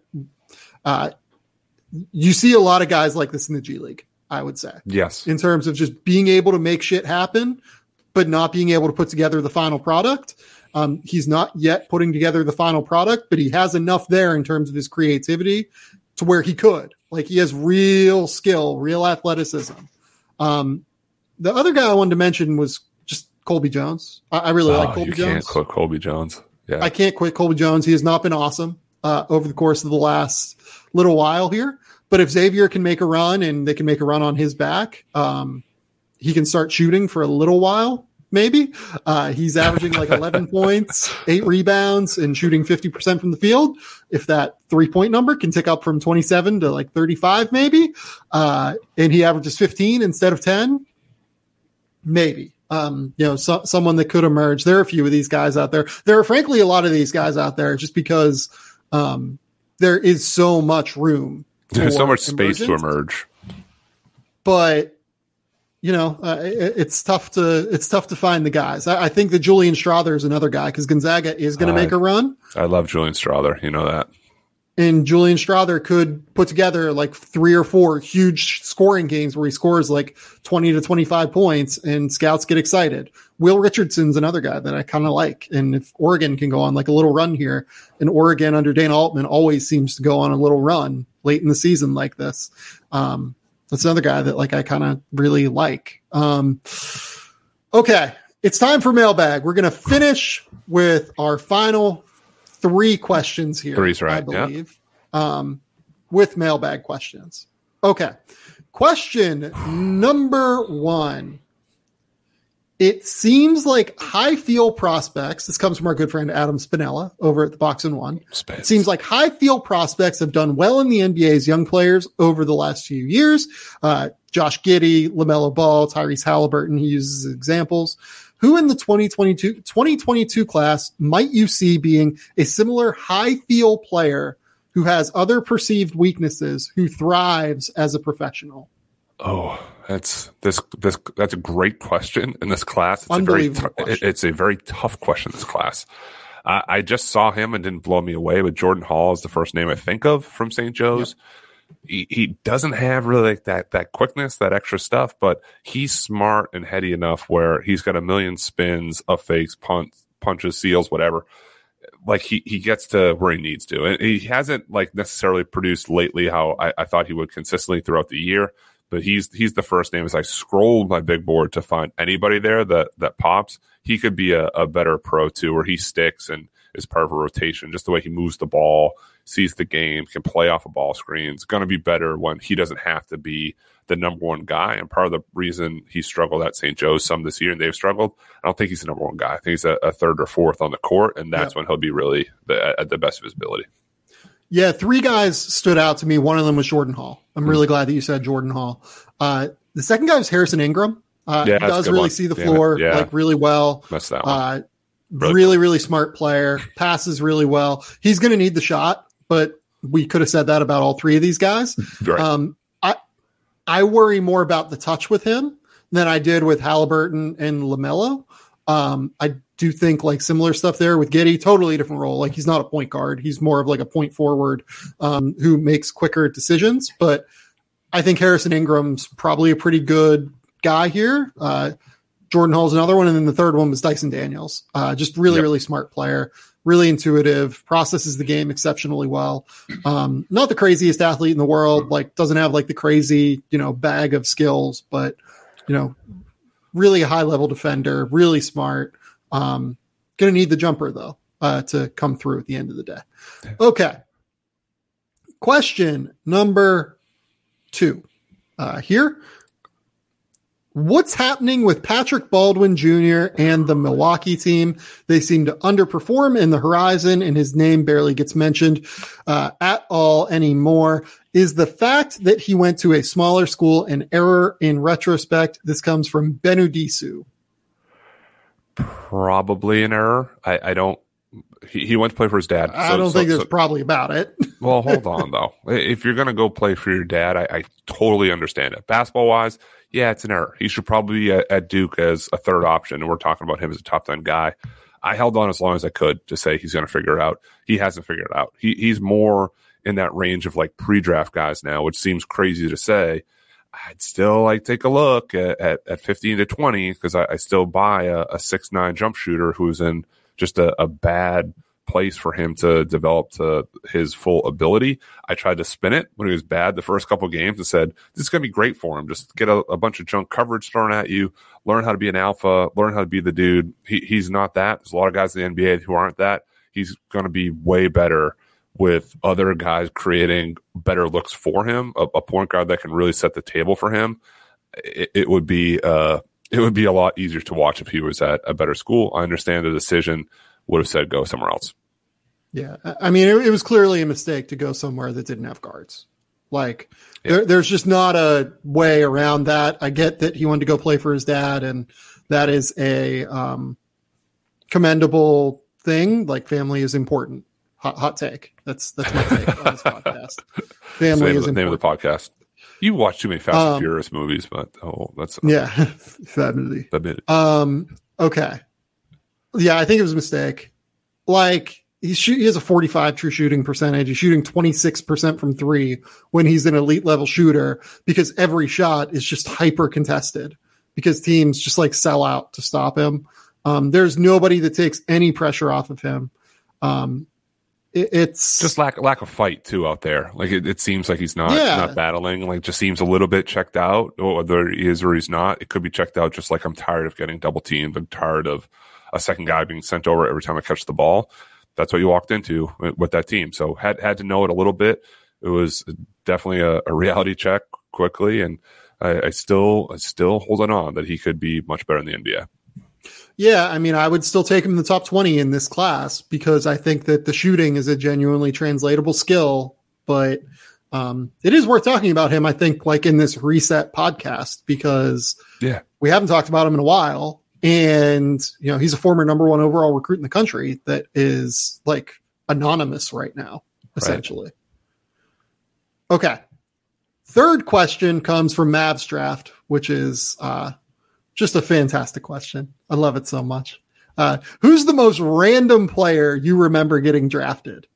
Speaker 2: you see a lot of guys like this in the G League, I would say.
Speaker 3: Yes.
Speaker 2: In terms of just being able to make shit happen, but not being able to put together the final product. He's not yet putting together the final product, but he has enough there in terms of his creativity to where he could. Like he has real skill, real athleticism. The other guy I wanted to mention was just Colby Jones. I really like Colby Jones. You can't
Speaker 3: quit Colby Jones. Yeah.
Speaker 2: I can't quit Colby Jones. He has not been awesome over the course of the last little while here. But if Xavier can make a run and they can make a run on his back, he can start shooting for a little while. Maybe he's averaging like 11 points, 8 rebounds, and shooting 50% from the field. If that 3-point number can tick up from 27 to like 35, maybe, and he averages 15 instead of 10, maybe. Someone that could emerge. There are a few of these guys out there. There are frankly a lot of these guys out there just because there is so much room.
Speaker 3: There's so much space to emerge.
Speaker 2: But it's tough to find the guys. I think that Julian Strawther is another guy because Gonzaga is going to make a run.
Speaker 3: I love Julian Strawther. You know that.
Speaker 2: And Julian Strawther could put together like 3 or 4 huge scoring games where he scores like 20 to 25 points and scouts get excited. Will Richardson's another guy that I kind of like. And if Oregon can go on like a little run here, and Oregon under Dana Altman always seems to go on a little run late in the season like this. That's another guy that like I kind of really like. Okay, it's time for mailbag. We're going to finish with our final 3 questions here.
Speaker 3: 3's right,
Speaker 2: I believe, with mailbag questions. Okay, question number 1. It seems like high field prospects, this comes from our good friend Adam Spinella over at the Box and One. It seems like high field prospects have done well in the NBA's young players over the last few years. Josh Giddey, LaMelo Ball, Tyrese Halliburton, he uses as examples. Who in the 2022 class might you see being a similar high field player who has other perceived weaknesses, who thrives as a professional?
Speaker 3: Oh, that's a great question in this class. It's a very tough question in this class. I just saw him and didn't blow me away, but Jordan Hall is the first name I think of from St. Joe's. Yep. He doesn't have really like that quickness, that extra stuff, but he's smart and heady enough where he's got a million spins, up fakes, punches, seals, whatever. Like he gets to where he needs to. And he hasn't like necessarily produced lately how I thought he would consistently throughout the year. But he's the first name. As I scrolled my big board to find anybody there that pops, he could be a better pro too, where he sticks and is part of a rotation. Just the way he moves the ball, sees the game, can play off of ball screens. Going to be better when he doesn't have to be the number one guy. And part of the reason he struggled at St. Joe's some this year and they've struggled, I don't think he's the number one guy. I think he's a third or fourth on the court, and that's when he'll be really at the best of his ability.
Speaker 2: Yeah, 3 guys stood out to me. One of them was Jordan Hall. I'm really glad that you said Jordan Hall. The second guy was Harrison Ingram. He does really see the floor like really well.
Speaker 3: That's that one.
Speaker 2: Really smart player. Passes really well. He's going to need the shot, but we could have said that about all 3 of these guys.
Speaker 3: Right.
Speaker 2: I worry more about the touch with him than I did with Halliburton and LaMelo. I do think like similar stuff there with Giddey, totally different role. Like he's not a point guard. He's more of like a point forward who makes quicker decisions. But I think Harrison Ingram's probably a pretty good guy here. Jordan Hall's another one. And then the third one was Dyson Daniels. Just really, really smart player, really intuitive, processes the game exceptionally well. Not the craziest athlete in the world, like doesn't have like the crazy, bag of skills, but, really a high level defender, really smart. Going to need the jumper though, to come through at the end of the day. Okay. Question number 2 here. What's happening with Patrick Baldwin Jr. and the Milwaukee team? They seem to underperform in the horizon, and his name barely gets mentioned at all anymore. Is the fact that he went to a smaller school an error in retrospect? This comes from Benudisu.
Speaker 3: Probably an error. I don't. He went to play for his dad.
Speaker 2: I don't think there's probably about it.
Speaker 3: Well, hold on, though. If you're going to go play for your dad, I totally understand it. Basketball-wise, yeah, it's an error. He should probably be at Duke as a third option, and we're talking about him as a top 10 guy. I held on as long as I could to say he's going to figure it out. He hasn't figured it out. He's more in that range of like pre-draft guys now, which seems crazy to say. I'd still like take a look at 15 to 20 because I still buy a 6'9" jump shooter who's in just a bad place for him to develop to his full ability. I tried to spin it when he was bad the first couple of games and said, this is going to be great for him. Just get a bunch of junk coverage thrown at you, learn how to be an alpha, learn how to be the dude. He's not that. There's a lot of guys in the NBA who aren't that. He's going to be way better with other guys creating better looks for him, a point guard that can really set the table for him. It would be a lot easier to watch if he was at a better school. I understand the decision would have said go somewhere else.
Speaker 2: Yeah. I mean, it was clearly a mistake to go somewhere that didn't have guards. Like there's just not a way around that. I get that he wanted to go play for his dad, and that is a commendable thing. Like family is important. Hot take. That's my take on this podcast. Family is important.
Speaker 3: Name of the podcast. You watch too many Fast and Furious movies, but that's
Speaker 2: family. Okay. Yeah, I think it was a mistake. Like he has a 45 true shooting percentage. He's shooting 26% from 3 when he's an elite level shooter because every shot is just hyper contested because teams just like sell out to stop him. There's nobody that takes any pressure off of him. It's
Speaker 3: just lack of fight too out there. Like it seems like he's not battling. Like just seems a little bit checked out. Whether he is or he's not, it could be checked out. Just like I'm tired of getting double teamed. I'm tired of a second guy being sent over every time I catch the ball. That's what you walked into with that team. So had to know it a little bit. It was definitely a reality check quickly, and I still holding on that he could be much better in the NBA.
Speaker 2: Yeah, I mean, I would still take him in the top 20 in this class because I think that the shooting is a genuinely translatable skill, but it is worth talking about him, I think, like in this reset podcast because we haven't talked about him in a while. And, he's a former number 1 overall recruit in the country that is like anonymous right now, essentially. Right. Okay. Third question comes from Mavs Draft, which is just a fantastic question. I love it so much. Who's the most random player you remember getting drafted?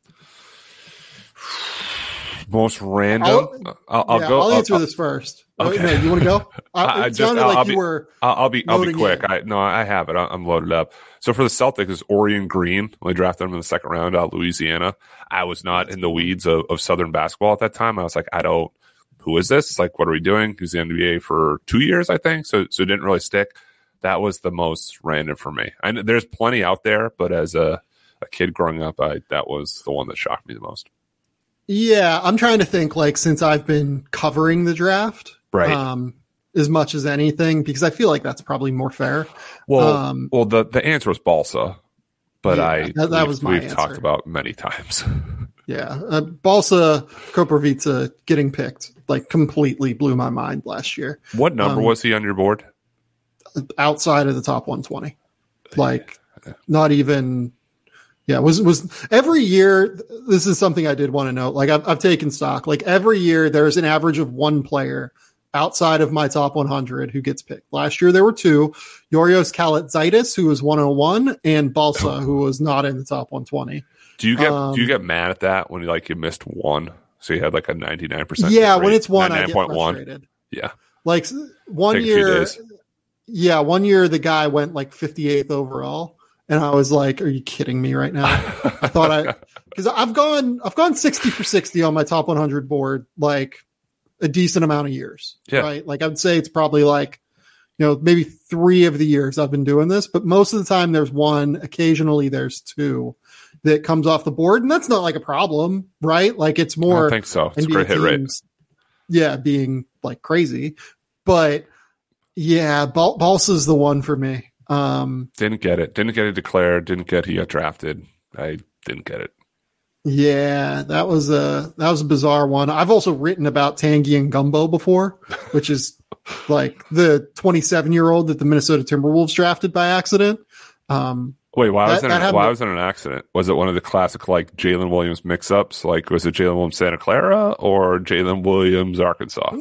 Speaker 3: Most random?
Speaker 2: I'll answer this first. Okay. No, you want to go?
Speaker 3: I'll be quick. I have it. I'm loaded up. So for the Celtics, it's Orion Green. We drafted him in the second round out of Louisiana. I was not in the weeds of Southern basketball at that time. I was like, who is this? Like, what are we doing? He was in the NBA for 2 years, I think. So it didn't really stick. That was the most random for me. And there's plenty out there, but as a kid growing up, that was the one that shocked me the most.
Speaker 2: Yeah, I'm trying to think, like, since I've been covering the draft, as much as anything, because I feel like that's probably more fair.
Speaker 3: Well, the answer was Balsa, but we've
Speaker 2: answer.
Speaker 3: Talked about many times.
Speaker 2: Yeah, Balsa Koprivica getting picked like completely blew my mind last year.
Speaker 3: What number was he on your board?
Speaker 2: Outside of the top 120, like not even. Yeah, was every year. This is something I did want to note. Like I've taken stock. Like every year, there's an average of one player outside of my top 100 who gets picked. Last year, there were 2: Yorios Kalatzaitis, who was 101, and Balsa, who was not in the top 120.
Speaker 3: Do you get mad at that when you missed one? So you had like a 99%.
Speaker 2: Yeah, when it's one, I get frustrated.
Speaker 3: Yeah,
Speaker 2: like one year. Yeah, one year the guy went like 58th overall, and I was like, "Are you kidding me right now?" I thought because I've gone 60 for 60 on my top 100 board like a decent amount of years, right? Like I'd say it's probably like maybe 3 of the years I've been doing this, but most of the time there's one, occasionally there's 2 that comes off the board, and that's not like a problem, right? Like it's more.
Speaker 3: I think so. It's
Speaker 2: NBA
Speaker 3: a great hit rate.
Speaker 2: Yeah, being like crazy, but. Yeah, Balsa's the one for me.
Speaker 3: Didn't get it. Didn't get it declared. Didn't get he got drafted. I didn't get it.
Speaker 2: Yeah, that was a bizarre one. I've also written about Tanguy and Gumbo before, which is like the 27-year-old that the Minnesota Timberwolves drafted by accident.
Speaker 3: Wait, why was it an accident? Was it one of the classic like Jalen Williams mix-ups? Like was it Jalen Williams Santa Clara or Jalen Williams Arkansas?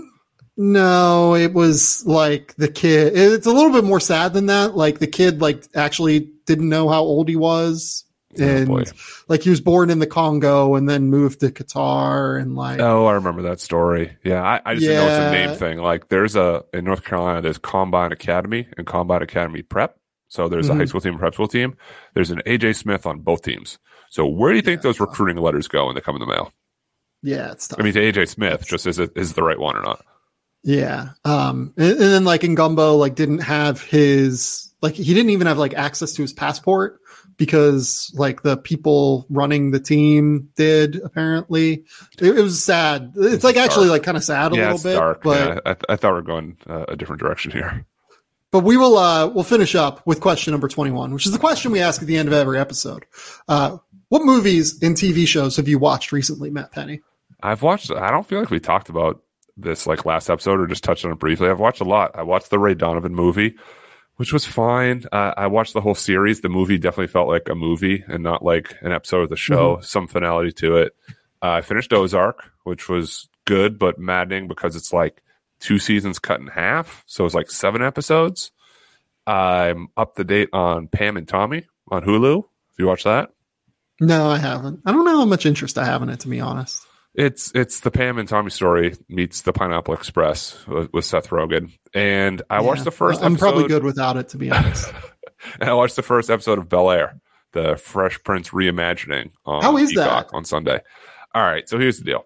Speaker 2: No, it was like the kid. It's a little bit more sad than that. Like the kid, like actually didn't know how old he was, and like he was born in the Congo and then moved to Qatar, and like. Oh,
Speaker 3: I remember that story. Yeah, I just didn't know it's a name thing. Like there's in North Carolina, there's Combine Academy and Combine Academy Prep. So there's a high school team and prep school team. There's an AJ Smith on both teams. So where do you think those recruiting letters go when they come in the mail?
Speaker 2: Yeah, it's tough.
Speaker 3: I mean, to AJ Smith, just is the right one or not?
Speaker 2: Yeah. And then like in Gumbo, like didn't have his, like he didn't even have like access to his passport because like the people running the team did apparently. It was sad. It's like actually like kind of sad a little bit.
Speaker 3: Dark.
Speaker 2: But
Speaker 3: yeah, I thought we were going a different direction here.
Speaker 2: But we'll finish up with question number 21, which is the question we ask at the end of every episode. What movies and TV shows have you watched recently, Matt Penny?
Speaker 3: I've watched, I don't feel like we talked about this like last episode or just touched on it briefly. I've watched a lot. I watched the Ray Donovan movie, which was fine. I watched the whole series. The movie definitely felt like a movie and not like an episode of the show, some finality to it. I finished Ozark, which was good, but maddening because it's like 2 seasons cut in half. So it's like 7 episodes. I'm up to date on Pam and Tommy on Hulu. Have you watched that?
Speaker 2: No, I haven't. I don't know how much interest I have in it, to be honest.
Speaker 3: It's the Pam and Tommy story meets the Pineapple Express with Seth Rogen. And I watched the first episode.
Speaker 2: I'm probably good without it, to be honest.
Speaker 3: And I watched the first episode of Bel-Air, the Fresh Prince reimagining on
Speaker 2: How is
Speaker 3: Peacock
Speaker 2: that?
Speaker 3: On Sunday. All right, so here's the deal.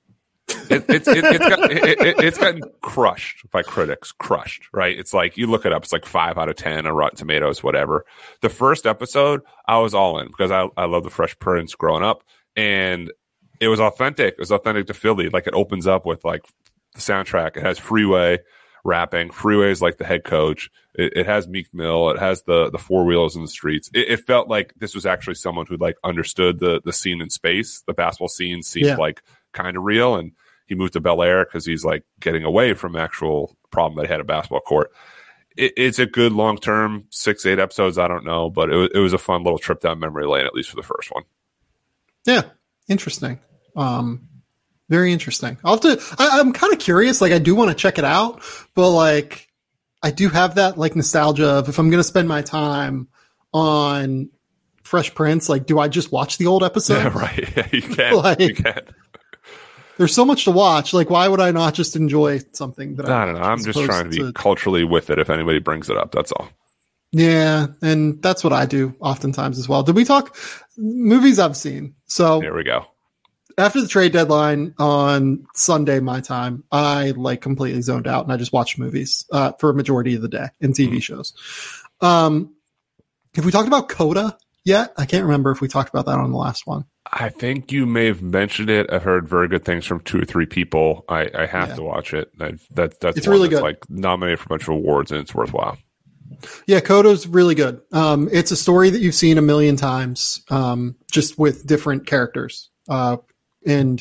Speaker 3: It's gotten crushed by critics. Crushed, right? It's like you look it up. It's like 5 out of 10 on Rotten Tomatoes, whatever. The first episode, I was all in because I love the Fresh Prince growing up, and it was authentic. It was authentic to Philly. Like it opens up with like the soundtrack. It has Freeway rapping. Freeway is like the head coach. It has Meek Mill. It has the four wheels in the streets. It felt like this was actually someone who like understood the scene in space. The basketball scene seemed like kind of real. And he moved to Bel-Air because he's like getting away from actual problem that he had at basketball court. It's a good long-term 6-8 episodes. I don't know, but it was a fun little trip down memory lane, at least for the first one.
Speaker 2: Yeah. Interesting. Very interesting. I'm kind of curious. Like I do want to check it out, but like I do have that like nostalgia of if I'm going to spend my time on Fresh Prince, like, do I just watch the old episode?
Speaker 3: Yeah, right. Yeah, you can. You can.
Speaker 2: There's so much to watch. Like, why would I not just enjoy something that
Speaker 3: I don't know. I'm just trying to be culturally with it if anybody brings it up. That's all.
Speaker 2: Yeah, and that's what I do oftentimes as well. Did we talk movies I've seen? So
Speaker 3: there we go.
Speaker 2: After the trade deadline on Sunday, my time, I like completely zoned out and I just watched movies for a majority of the day and TV shows. Have we talked about Coda yet? I can't remember if we talked about that on the last one.
Speaker 3: I think you may have mentioned it. I've heard very good things from 2 or 3 people. I have to watch it. That's
Speaker 2: it's really good.
Speaker 3: Like nominated for a bunch of awards and it's worthwhile.
Speaker 2: Yeah, Coda's really good. It's a story that you've seen a million times, just with different characters. And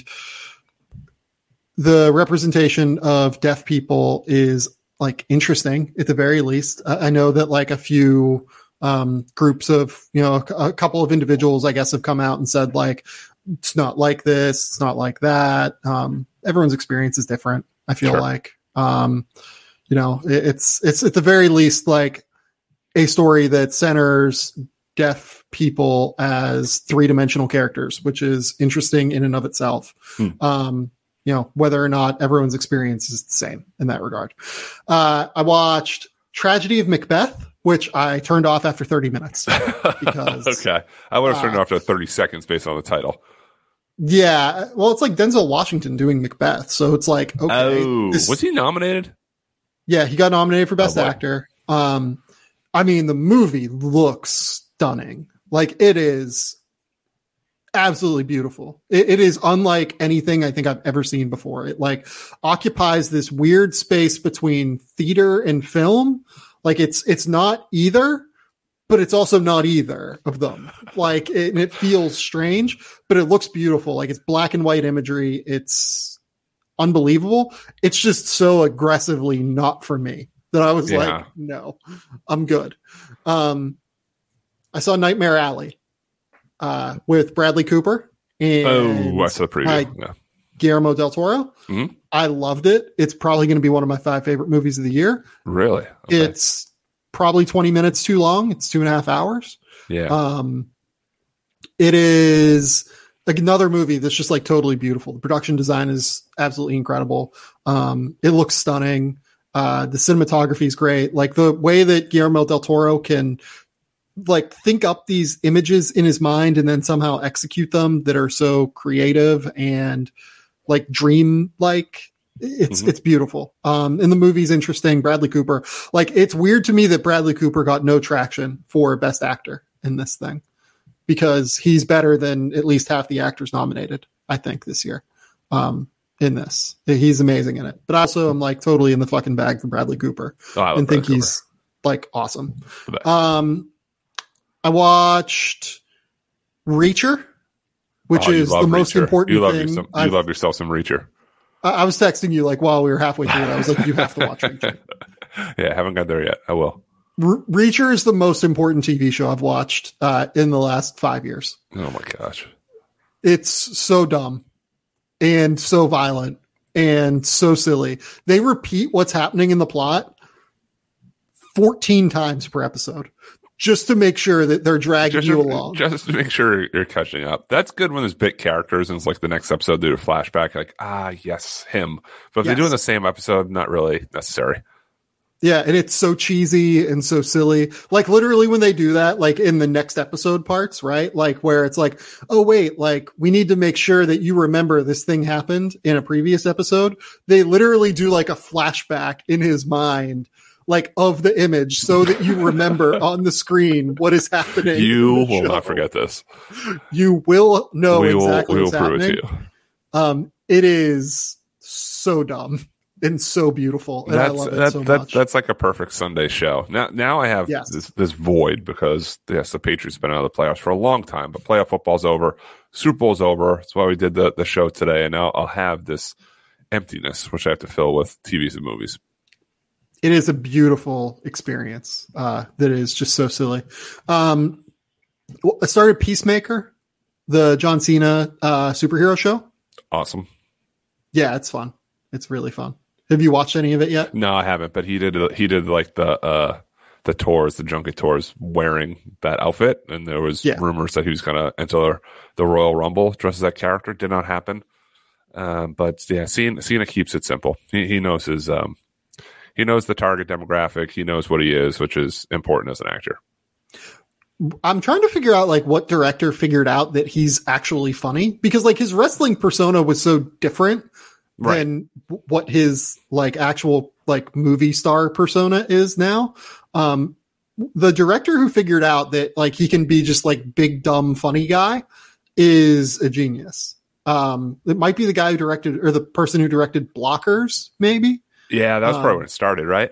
Speaker 2: the representation of deaf people is like interesting at the very least. I know that like a few groups of, a couple of individuals, I guess, have come out and said like, it's not like this, it's not like that. Everyone's experience is different. I feel like, it's at the very least like a story that centers deaf people as 3-dimensional characters, which is interesting in and of itself. Whether or not everyone's experience is the same in that regard. I watched Tragedy of Macbeth, which I turned off after 30 minutes because
Speaker 3: okay, I would have turned it off after 30 seconds based on the title.
Speaker 2: Yeah, well, it's like Denzel Washington doing Macbeth, so it's like, okay.
Speaker 3: Oh, was he nominated?
Speaker 2: Yeah, he got nominated for Best Actor. I mean, the movie looks stunning. Like, it is absolutely beautiful. It is unlike anything I think I've ever seen before. It like occupies this weird space between theater and film. Like, it's not either, but it's also not either of them. Like, it feels strange, but it looks beautiful. Like, it's black and white imagery. It's unbelievable. It's just so aggressively not for me that I was like, no, I'm good. I saw Nightmare Alley with Bradley Cooper and
Speaker 3: I saw the preview.
Speaker 2: Guillermo del Toro. Mm-hmm. I loved it. It's probably going to be one of my 5 favorite movies of the year.
Speaker 3: Really? Okay.
Speaker 2: It's probably 20 minutes too long. It's 2.5 hours.
Speaker 3: Yeah.
Speaker 2: It is like another movie that's just like totally beautiful. The production design is absolutely incredible. It looks stunning. The cinematography is great. Like the way that Guillermo del Toro can like think up these images in his mind and then somehow execute them that are so creative and like dream like. It's beautiful. And the movie's interesting. Bradley Cooper, like, it's weird to me that Bradley Cooper got no traction for Best Actor in this thing because he's better than at least half the actors nominated, I think, this year. In this, he's amazing in it. But also, I'm like totally in the fucking bag for Bradley Cooper and think he's like awesome. I watched Reacher, which is the most important thing.
Speaker 3: You love yourself some Reacher.
Speaker 2: I was texting you like while we were halfway through it. I was like, you have to watch Reacher.
Speaker 3: Yeah, I haven't got there yet. I will.
Speaker 2: Reacher is the most important TV show I've watched in the last 5 years.
Speaker 3: Oh my gosh.
Speaker 2: It's so dumb and so violent and so silly. They repeat what's happening in the plot 14 times per episode just to make sure that they're dragging you along.
Speaker 3: Just to make sure you're catching up. That's good when there's bit characters and it's like the next episode they do a flashback. Like, yes, him. But if they're doing the same episode, not really necessary.
Speaker 2: Yeah, and it's so cheesy and so silly. Like, literally when they do that, like in the next episode parts, right? Like where it's like, oh, wait, like we need to make sure that you remember this thing happened in a previous episode. They literally do like a flashback in his mind, like of the image so that you remember on the screen what is happening.
Speaker 3: You will not forget this.
Speaker 2: You will know exactly what's happening.
Speaker 3: We will prove it to you.
Speaker 2: It is so dumb and so beautiful. And I love it so much.
Speaker 3: That's like a perfect Sunday show. Now I have this void because the Patriots have been out of the playoffs for a long time, but playoff football's over. Super Bowl's over. That's why we did the show today. And now I'll have this emptiness, which I have to fill with TVs and movies.
Speaker 2: It is a beautiful experience that is just so silly. I started Peacemaker, the John Cena superhero show.
Speaker 3: Awesome.
Speaker 2: Yeah, it's fun. It's really fun. Have you watched any of it yet?
Speaker 3: No, I haven't. But he did like the tours, the junket tours, wearing that outfit, and there was rumors that he was going to enter the Royal Rumble dressed as that character. Did not happen. But yeah, Cena keeps it simple. He knows his. He knows the target demographic. He knows what he is, which is important as an actor.
Speaker 2: I'm trying to figure out like what director figured out that he's actually funny because like his wrestling persona was so different than what his like actual like movie star persona is now. The director who figured out that like he can be just like big, dumb, funny guy is a genius. It might be the guy who directed or the person who directed Blockers, maybe.
Speaker 3: Yeah, that was probably when it started, right?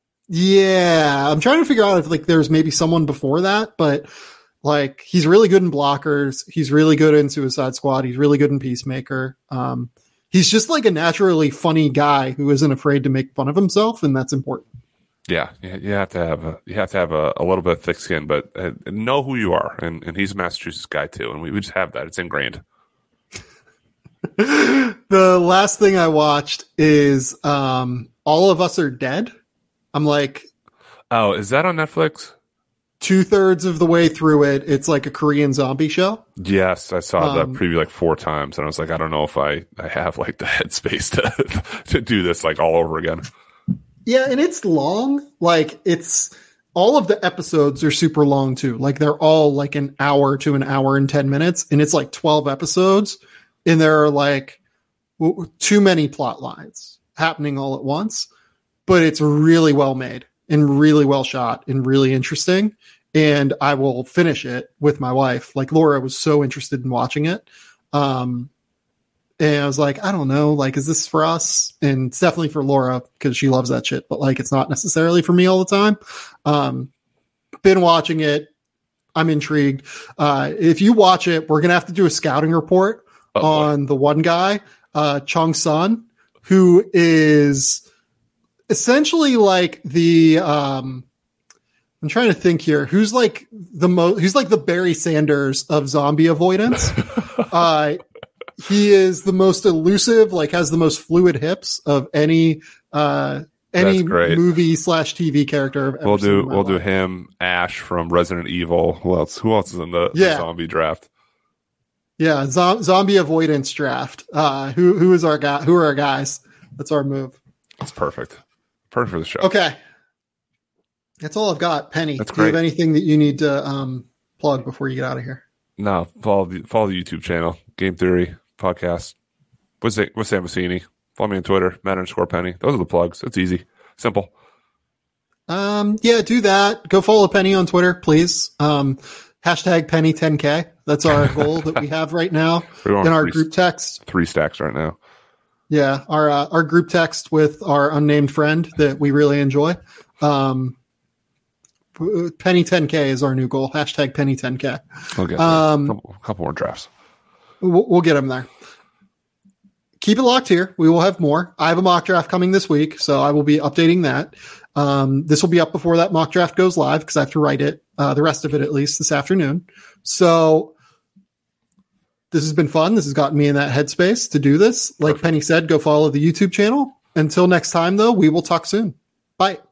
Speaker 2: Yeah, I'm trying to figure out if like there's maybe someone before that, but like he's really good in Blockers. He's really good in Suicide Squad. He's really good in Peacemaker. He's just like a naturally funny guy who isn't afraid to make fun of himself, and that's important.
Speaker 3: Yeah, you have to have a little bit of thick skin, but know who you are, and he's a Massachusetts guy too, and we just have that. It's ingrained.
Speaker 2: The last thing I watched is All of Us Are Dead. I'm like,
Speaker 3: oh, is that on Netflix?
Speaker 2: 2/3 of the way through it. It's like a Korean zombie show.
Speaker 3: Yes, I saw that preview like 4 times, and I was like, I don't know if I have like the headspace to do this like all over again.
Speaker 2: Yeah, and it's long. Like it's all of the episodes are super long too. Like they're all like an hour to an hour and 10 minutes, and it's like 12 episodes, and there are like too many plot lines happening all at once. But it's really well made and really well shot and really interesting. And I will finish it with my wife. Like Laura was so interested in watching it. And I was like, I don't know, like, is this for us? And it's definitely for Laura because she loves that shit, but like, it's not necessarily for me all the time. Been watching it. I'm intrigued. If you watch it, we're going to have to do a scouting report on the one guy, Chung Sun, who is essentially like the, I'm trying to think here. Who's like the Barry Sanders of zombie avoidance? He is the most elusive, like has the most fluid hips of any movie / TV character I've ever seen.
Speaker 3: We'll do him, Ash from Resident Evil. Who else is in the zombie draft?
Speaker 2: Yeah, zombie avoidance draft. Who is our guy? Who are our guys? That's our move.
Speaker 3: That's perfect. Perfect for the show.
Speaker 2: Okay. That's all I've got. Penny,
Speaker 3: That's
Speaker 2: do
Speaker 3: great.
Speaker 2: you have anything that you need to plug before you get out of here?
Speaker 3: No, follow the YouTube channel, Game Theory Podcast. With Sam Vecini. Follow me on Twitter, Matt_Penny. Those are the plugs. It's easy. Simple.
Speaker 2: Yeah, do that. Go follow Penny on Twitter, please. Hashtag Penny10K. That's our goal that we have right now in our group text.
Speaker 3: 3 stacks right now.
Speaker 2: Yeah, our group text with our unnamed friend that we really enjoy. Penny 10K is our new goal. Hashtag Penny 10K.
Speaker 3: We'll get a couple more drafts.
Speaker 2: We'll get them there. Keep it locked here. We will have more. I have a mock draft coming this week, so I will be updating that. This will be up before that mock draft goes live because I have to write it, the rest of it at least this afternoon. So this has been fun. This has gotten me in that headspace to do this. Like Penny said, go follow the YouTube channel. Until next time, though, we will talk soon. Bye.